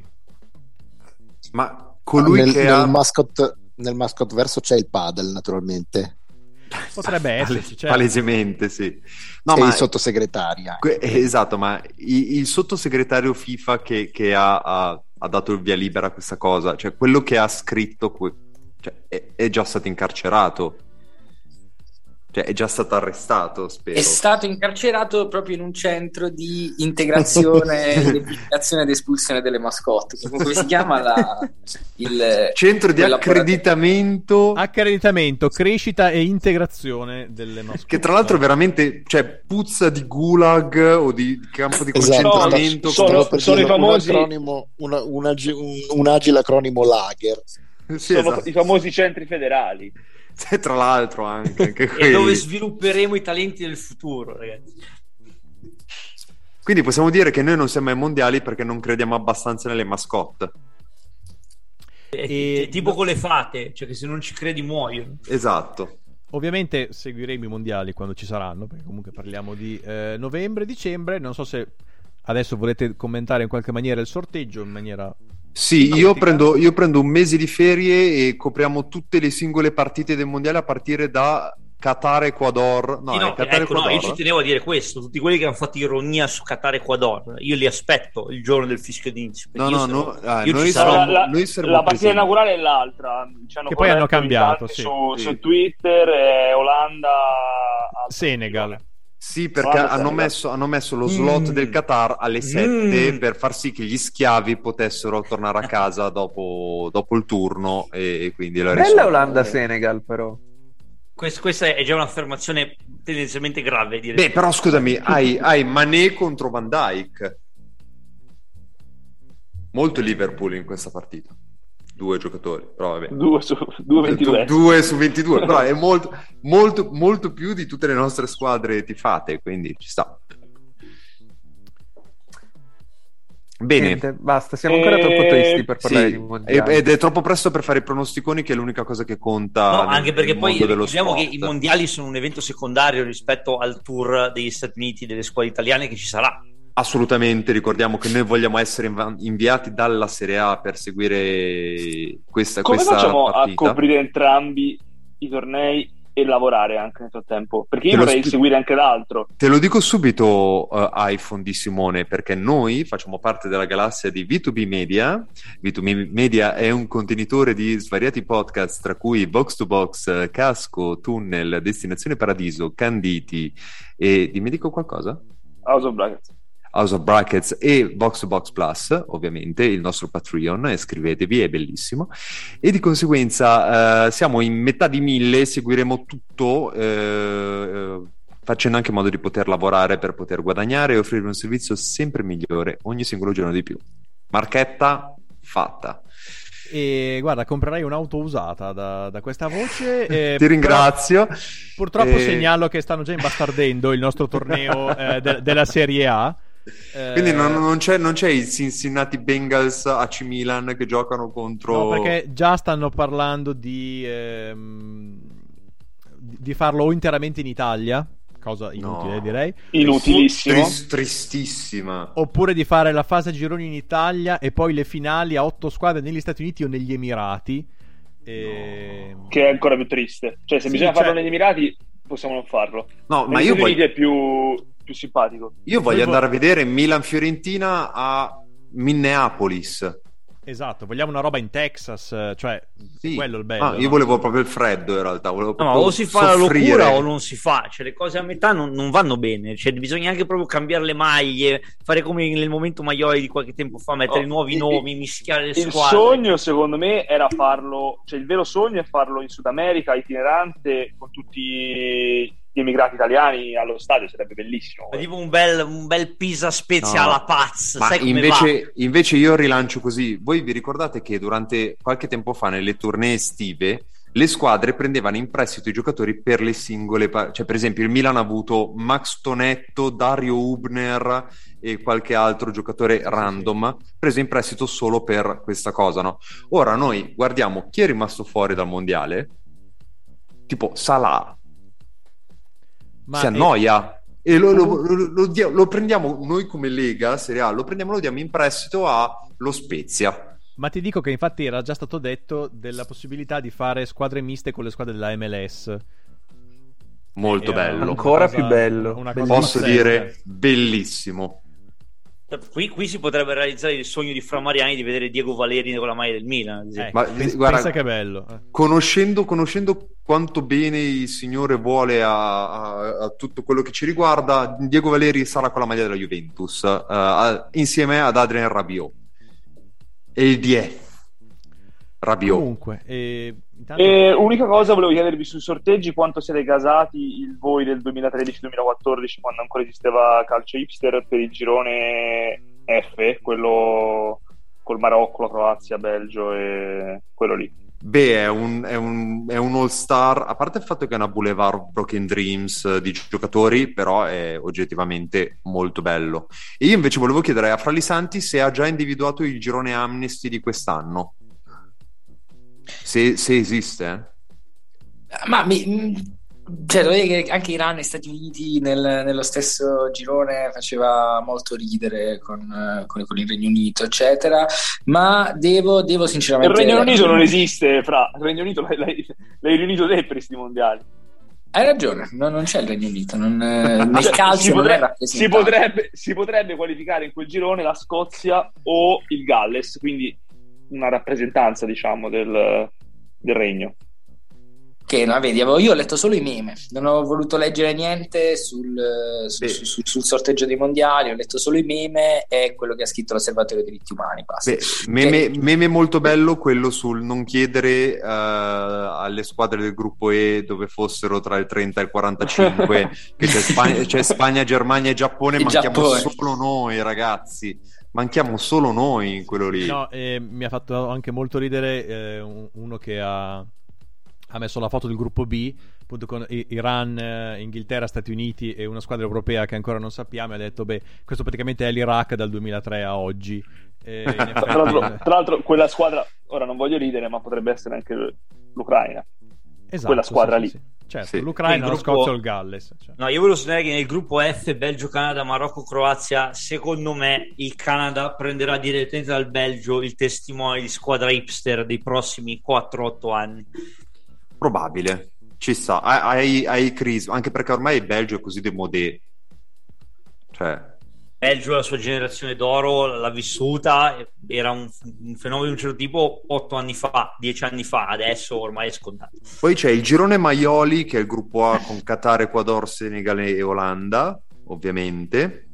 Ma colui nel mascot verso c'è il padel, naturalmente. Potrebbe esserci, certo. Palesemente, sì. No, ma il sottosegretario. Esatto, ma il sottosegretario FIFA che ha dato il via libera a questa cosa, cioè quello che ha scritto, cioè, è già stato incarcerato. Cioè, è già stato arrestato, spero. È stato incarcerato proprio in un centro di integrazione, identificazione ed espulsione delle mascotte. Come si chiama il centro di accreditamento, crescita e integrazione delle mascotte. Che tra l'altro veramente, cioè, puzza di gulag o di campo di concentramento. Sono i famosi un agile acronimo Lager. Sì, sono esatto. I famosi centri federali. Tra l'altro anche e dove svilupperemo i talenti del futuro, ragazzi. Quindi possiamo dire che noi non siamo ai mondiali perché non crediamo abbastanza nelle mascotte. Tipo con le fate, cioè che se non ci credi muoiono. Esatto. Ovviamente seguiremo i mondiali quando ci saranno, perché comunque parliamo di novembre, dicembre. Non so se adesso volete commentare in qualche maniera il sorteggio in maniera... Sì, io prendo un mese di ferie e copriamo tutte le singole partite del mondiale a partire da Qatar-Ecuador. Qatar-Ecuador. Io ci tenevo a dire questo: tutti quelli che hanno fatto ironia su Qatar-Ecuador, io li aspetto il giorno del fischio d'inizio. Noi saremo la partita inaugurale è l'altra. Che poi hanno cambiato su Twitter, Olanda, Senegal. Sì, perché hanno messo lo slot del Qatar alle 7 per far sì che gli schiavi potessero tornare a casa dopo il turno e quindi la bella Olanda-Senegal, però. Questa è già un'affermazione tendenzialmente grave, direi. Beh, però scusami, hai Mané contro Van Dijk. Molto Liverpool in questa partita. 2 giocatori, però vabbè. 2 su 22. 2 su 22, però è molto più di tutte le nostre squadre tifate, quindi ci sta. Bene. Niente, basta, siamo ancora troppo tristi per parlare di mondiali. Ed è troppo presto per fare i pronosticoni, che è l'unica cosa che conta. No, anche perché poi diciamo che i sport. mondiali sono un evento secondario rispetto al tour degli Stati Uniti, delle squadre italiane che ci sarà. Assolutamente, ricordiamo che noi vogliamo essere inviati dalla Serie A per seguire questa Come facciamo partita. a coprire entrambi i tornei e lavorare anche nel frattempo, perché io vorrei seguire anche l'altro. Te lo dico subito, iPhone di Simone, perché noi facciamo parte della galassia di V2B Media. V2B Media è un contenitore di svariati podcast, tra cui Box to Box, Casco, Tunnel, Destinazione Paradiso, Canditi e dimmi dico qualcosa? House of Brackets e Box to Box Plus, ovviamente, il nostro Patreon, iscrivetevi, è bellissimo. E di conseguenza siamo in metà di 1000, seguiremo tutto, facendo anche modo di poter lavorare per poter guadagnare e offrire un servizio sempre migliore ogni singolo giorno di più. Marchetta fatta. E guarda, comprerai un'auto usata da questa voce. Ti ringrazio. Purtroppo segnalo che stanno già imbastardendo il nostro torneo della Serie A. Quindi non c'è i Cincinnati Bengals AC Milan che giocano contro. No, perché già stanno parlando di farlo o interamente in Italia, cosa inutile, direi. Inutilissimo. Tristissima. Oppure di fare la fase a gironi in Italia e poi le finali a 8 squadre negli Stati Uniti o negli Emirati. Che è ancora più triste. Cioè, se bisogna farlo negli Emirati, possiamo non farlo. No, ma io Uniti è più simpatico. Io voglio andare a vedere Milan-Fiorentina a Minneapolis. Esatto, vogliamo una roba in Texas, cioè sì. Quello è il bello. Io volevo proprio il freddo in realtà, volevo ma o si fa soffrire. La locura o non si fa, cioè le cose a metà non vanno bene, cioè bisogna anche proprio cambiare le maglie, fare come nel momento Maioli di qualche tempo fa, mettere nuovi nomi, mischiare le squadre. Il sogno secondo me era farlo, cioè il vero sogno è farlo in Sud America, itinerante, con tutti gli emigrati italiani allo stadio, sarebbe bellissimo. È tipo un bel Pisa Spezia alla Paz. Ma sai invece io rilancio così. Voi vi ricordate che durante qualche tempo fa nelle tournée estive le squadre prendevano in prestito i giocatori per le singole cioè per esempio il Milan ha avuto Max Tonetto, Dario Hubner e qualche altro giocatore random preso in prestito solo per questa cosa, no? Ora noi guardiamo chi è rimasto fuori dal mondiale, tipo Salah. Si annoia e lo prendiamo noi come Lega Serie A, lo diamo in prestito allo Spezia. Ma ti dico che infatti era già stato detto della possibilità di fare squadre miste con le squadre della MLS. Molto bello, ancora più bello, posso dire bellissimo. Qui si potrebbe realizzare il sogno di Fra Mariani di vedere Diego Valeri con la maglia del Milan. Ma guarda, pensa che bello. Conoscendo quanto bene il Signore vuole a tutto quello che ci riguarda, Diego Valeri sarà con la maglia della Juventus insieme ad Adrien Rabiot e il Die Rabiot. Comunque, unica cosa volevo chiedervi sui sorteggi: quanto siete gasati voi del 2013-2014, quando ancora esisteva Calcio Hipster, per il girone F, quello col Marocco, la Croazia, Belgio e quello lì? Beh, è un all-star, a parte il fatto che è una Boulevard Broken Dreams di giocatori, però è oggettivamente molto bello. E io invece volevo chiedere a Fra Lisanti se ha già individuato il girone Amnesty di quest'anno. Se esiste, ma cioè, devo dire che anche Iran e Stati Uniti nello stesso girone faceva molto ridere con il Regno Unito, eccetera. Ma devo sinceramente. Il Regno Unito non esiste, Fra. Il Regno Unito l'hai riunito te per questi mondiali. Hai ragione, non c'è il Regno Unito. Nel calcio non è rappresentato. Si potrebbe qualificare in quel girone la Scozia o il Galles, quindi una rappresentanza, diciamo, del Regno. Che no, vedi, io ho letto solo i meme, non ho voluto leggere niente sul sorteggio dei mondiali, ho letto solo i meme e quello che ha scritto l'Osservatorio dei diritti umani. Meme molto bello quello sul non chiedere alle squadre del gruppo E dove fossero tra il 30 e il 45 che c'è Spagna, Germania e Giappone, solo noi, ragazzi. Manchiamo solo noi in quello lì. No, mi ha fatto anche molto ridere uno che ha messo la foto del gruppo B, appunto con Iran, Inghilterra, Stati Uniti e una squadra europea che ancora non sappiamo, e ha detto questo praticamente è l'Iraq dal 2003 a oggi. Tra l'altro quella squadra, ora non voglio ridere, ma potrebbe essere anche l'Ucraina. Esatto, quella squadra lì. Sì. Certo, l'Ucraina, lo Scozia o il Galles. Cioè. No, io volevo sostenere che nel gruppo F, Belgio, Canada, Marocco, Croazia, secondo me il Canada prenderà direttamente dal Belgio il testimone di squadra hipster dei prossimi 4-8 anni. Probabile. Ci sta, hai crisi, anche perché ormai il Belgio è così démodé. Cioè... Belgio, la sua generazione d'oro l'ha vissuta, era un fenomeno di un certo tipo 8 anni fa, 10 anni fa, adesso ormai è scontato. Poi c'è il girone Maioli, che è il gruppo A con Qatar, Ecuador, Senegal e Olanda, ovviamente.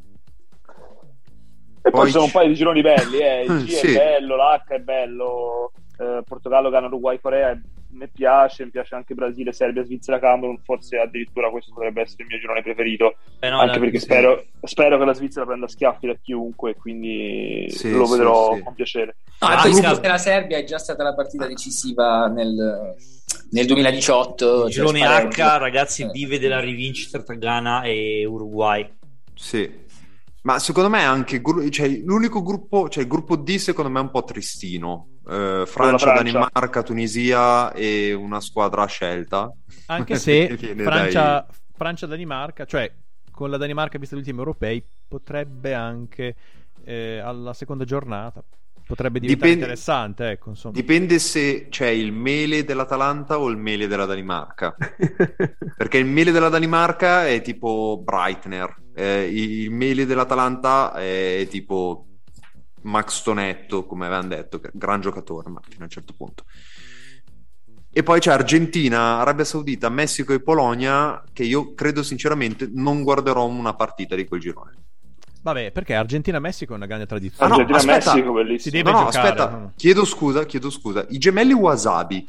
E poi ci sono un paio di gironi belli, il G sì. è bello, l'H è bello, Portogallo, Ghana, Uruguay, Corea, mi piace anche Brasile, Serbia, Svizzera, Camerun, forse addirittura questo potrebbe essere il mio girone preferito, anche perché spero che la Svizzera prenda schiaffi da chiunque, quindi lo vedrò con piacere. La Serbia è già stata la partita decisiva nel 2018. Il girone H, ragazzi, vive della rivincita tra Ghana e Uruguay. Sì. Ma secondo me anche l'unico gruppo, cioè il gruppo D secondo me è un po' tristino. Francia, Danimarca, Tunisia e una squadra a scelta. Anche se Francia, Danimarca, cioè con la Danimarca vista gli ultimi europei, potrebbe anche alla seconda giornata potrebbe diventare interessante, ecco, insomma. Dipende se c'è il mele dell'Atalanta o il mele della Danimarca. Perché il mele della Danimarca è tipo Breitner, il mele dell'Atalanta è tipo Max Tonetto, come avevano detto, che è un gran giocatore, ma fino a un certo punto. E poi c'è Argentina, Arabia Saudita, Messico e Polonia, che io credo sinceramente non guarderò una partita di quel girone. Vabbè, perché Argentina-Messico è una grande tradizione. Argentina-Messico, bellissimo. Si deve giocare. Aspetta, chiedo scusa. I gemelli Wasabi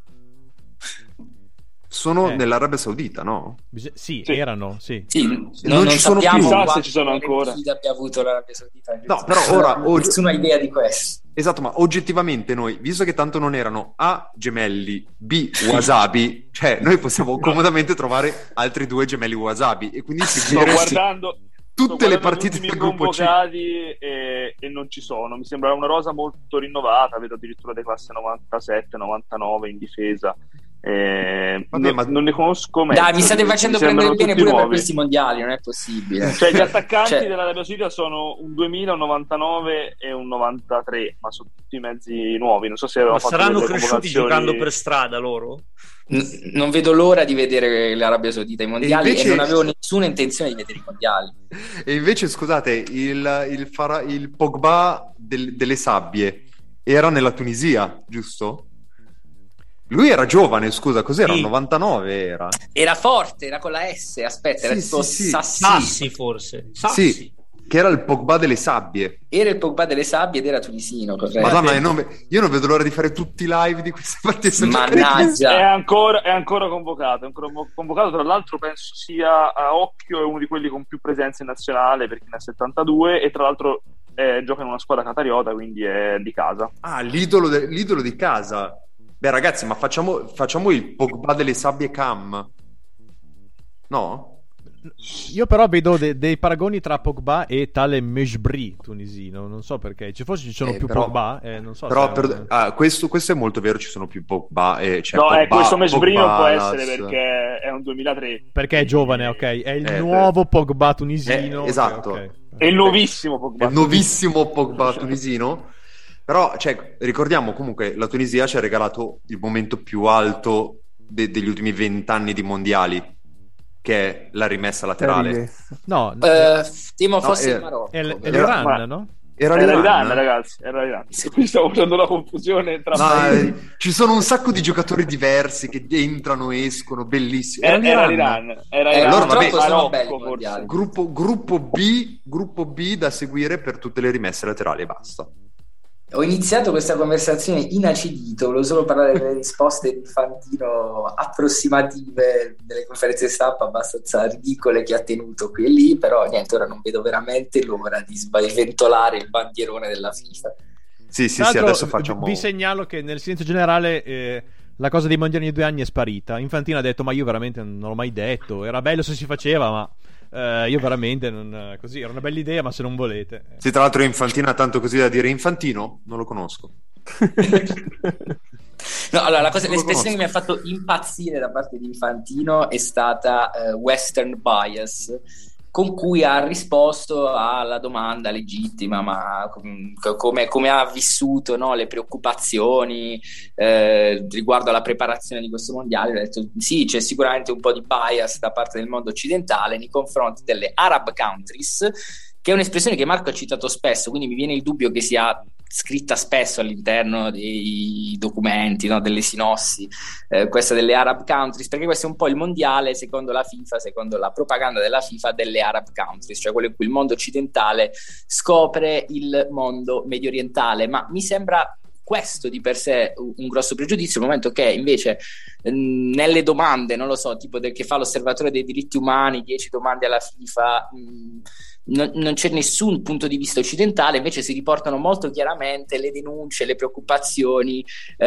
sono nell'Arabia Saudita, no? Sì, erano, sì. Non ci sono più. Chissà se ci sono ancora. Abbia avuto l'Arabia Saudita. No, però ora nessuna idea di questo. Esatto, ma oggettivamente noi, visto che tanto non erano A gemelli, B wasabi, cioè noi possiamo comodamente trovare altri 2 gemelli wasabi e quindi sto guardando tutte le partite del gruppo C e non ci sono. Mi sembra una rosa molto rinnovata, vedo addirittura delle classe 97, 99 in difesa. Non ne conosco meglio. Dai, mi state facendo prendere bene pure per questi mondiali, non è possibile. Cioè gli attaccanti dell'Arabia Saudita sono un 2000, un 99 e un 93, ma sono tutti mezzi nuovi. Non so se saranno cresciuti giocando per strada loro? Non vedo l'ora di vedere l'Arabia Saudita ai mondiali e non avevo nessuna intenzione di vedere i mondiali. E invece scusate, il Pogba delle sabbie era nella Tunisia, giusto? Lui era giovane, scusa, cos'era? Sì. 99 era. Era forte, era con la S, aspetta, era tipo Sassi forse. Sassi. Sì, che era il Pogba delle sabbie. Era il Pogba delle sabbie ed era tunisino, corretto. Madonna, io non vedo l'ora di fare tutti i live di queste partite. Mannaggia. È ancora convocato, tra l'altro penso sia a occhio è uno di quelli con più presenze in nazionale perché ne ha 72 e tra l'altro gioca in una squadra qatariota, quindi è di casa. Ah, l'idolo di casa. Beh ragazzi, ma facciamo il Pogba delle sabbie Cam? No? Io però vedo dei paragoni tra Pogba e tale Mejbri tunisino, non so perché, forse ci sono più però, Pogba, non so. Però questo è molto vero, ci sono più Pogba. Questo Mejbri non può essere perché è un 2003. Perché è giovane, ok? È il nuovo Pogba tunisino. Esatto. Okay. È il nuovissimo Pogba. È il nuovissimo Pogba tunisino. Però, ricordiamo comunque, la Tunisia ci ha regalato il momento più alto degli ultimi 20 anni di mondiali, che è la rimessa laterale. No, temo fosse il Marocco. È l'Iran, no? Era l'Iran, ragazzi, era l'Iran. Qui stavo facendo la confusione tra ci sono un sacco di giocatori diversi che entrano e escono, bellissimi. Era l'Iran. Allora, vabbè, Marocco, gruppo B da seguire per tutte le rimesse laterali e basta. Ho iniziato questa conversazione inacidito, volevo solo parlare delle risposte di Fantino approssimative delle conferenze stampa abbastanza ridicole che ha tenuto qui e lì, però niente, ora non vedo veramente l'ora di sventolare il bandierone della FIFA. Sì, adesso facciamo... Vi segnalo che nel silenzio generale la cosa dei mondiali di 2 anni è sparita. Infantino ha detto, ma io veramente non l'ho mai detto, era bello se si faceva, ma... io veramente non, così era una bella idea, ma se non volete. Sì, tra l'altro Infantino ha tanto così da dire. Infantino? Non lo conosco. No, allora l'espressione che mi ha fatto impazzire da parte di Infantino è stata Western bias, con cui ha risposto alla domanda legittima, ma come ha vissuto, no, le preoccupazioni riguardo alla preparazione di questo mondiale. Ha detto sì, c'è sicuramente un po' di bias da parte del mondo occidentale nei confronti delle Arab countries, che è un'espressione che Marco ha citato spesso, quindi mi viene il dubbio che sia scritta spesso all'interno dei documenti, no, delle sinossi, questa delle Arab countries, perché questo è un po' il mondiale, secondo la FIFA, secondo la propaganda della FIFA, delle Arab countries, cioè quello in cui il mondo occidentale scopre il mondo medio orientale. Ma mi sembra questo di per sé un grosso pregiudizio, nel momento che invece nelle domande, non lo so, tipo che fa l'osservatore dei diritti umani, 10 domande alla FIFA, non c'è nessun punto di vista occidentale, invece si riportano molto chiaramente le denunce, le preoccupazioni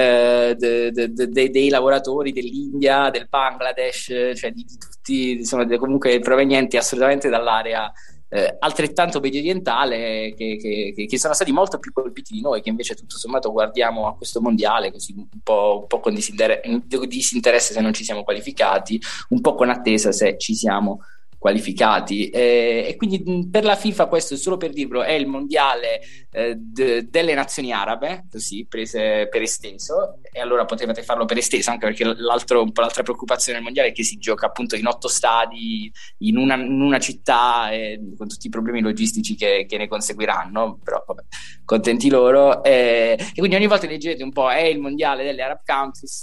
dei lavoratori dell'India, del Bangladesh, cioè di tutti, insomma, comunque provenienti assolutamente dall'area altrettanto medio orientale, che sono stati molto più colpiti di noi, che invece tutto sommato guardiamo a questo mondiale così un po' con disinteresse se non ci siamo qualificati, un po' con attesa se ci siamo qualificati, e quindi per la FIFA, questo solo per dirlo, è il mondiale delle nazioni arabe, così prese per esteso, e allora potevate farlo per esteso, anche perché l'altra preoccupazione del mondiale è che si gioca appunto in 8 stadi in una città, con tutti i problemi logistici che ne conseguiranno, però vabbè, contenti loro, e quindi ogni volta leggete un po' è il mondiale delle Arab countries,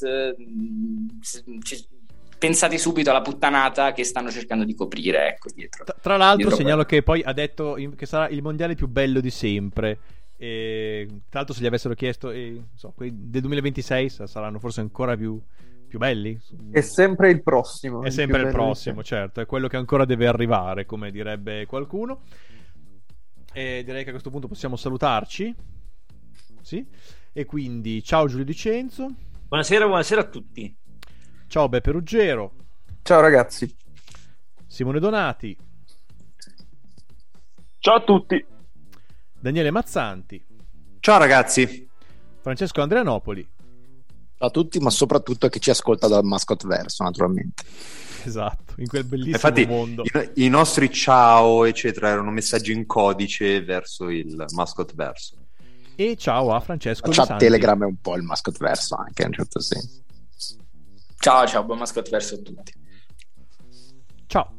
pensate subito alla puttanata che stanno cercando di coprire, ecco, dietro. Tra l'altro segnalo quello. che poi ha detto che sarà il mondiale più bello di sempre. E, tra l'altro, se gli avessero chiesto quelli del 2026 saranno forse ancora più belli. È sempre il prossimo. È sempre il prossimo, certo. È quello che ancora deve arrivare, come direbbe qualcuno. E direi che a questo punto possiamo salutarci. Sì. E quindi ciao Giulio Dicenzo. Buonasera a tutti. Ciao Beppe Ruggero. Ciao ragazzi. Simone Donati. Ciao a tutti. Daniele Mazzanti. Ciao ragazzi. Francesco Andreanopoli. Ciao a tutti, ma soprattutto a chi ci ascolta dal Mascot Verso, naturalmente. Esatto, in quel bellissimo Infatti, mondo. I nostri ciao eccetera erano messaggi in codice verso il Mascot Verso. E ciao a Francesco La chat Lisanti. Telegram è un po' il Mascot Verso anche, in un certo senso. Ciao, buon Mascot Verso a tutti. Ciao.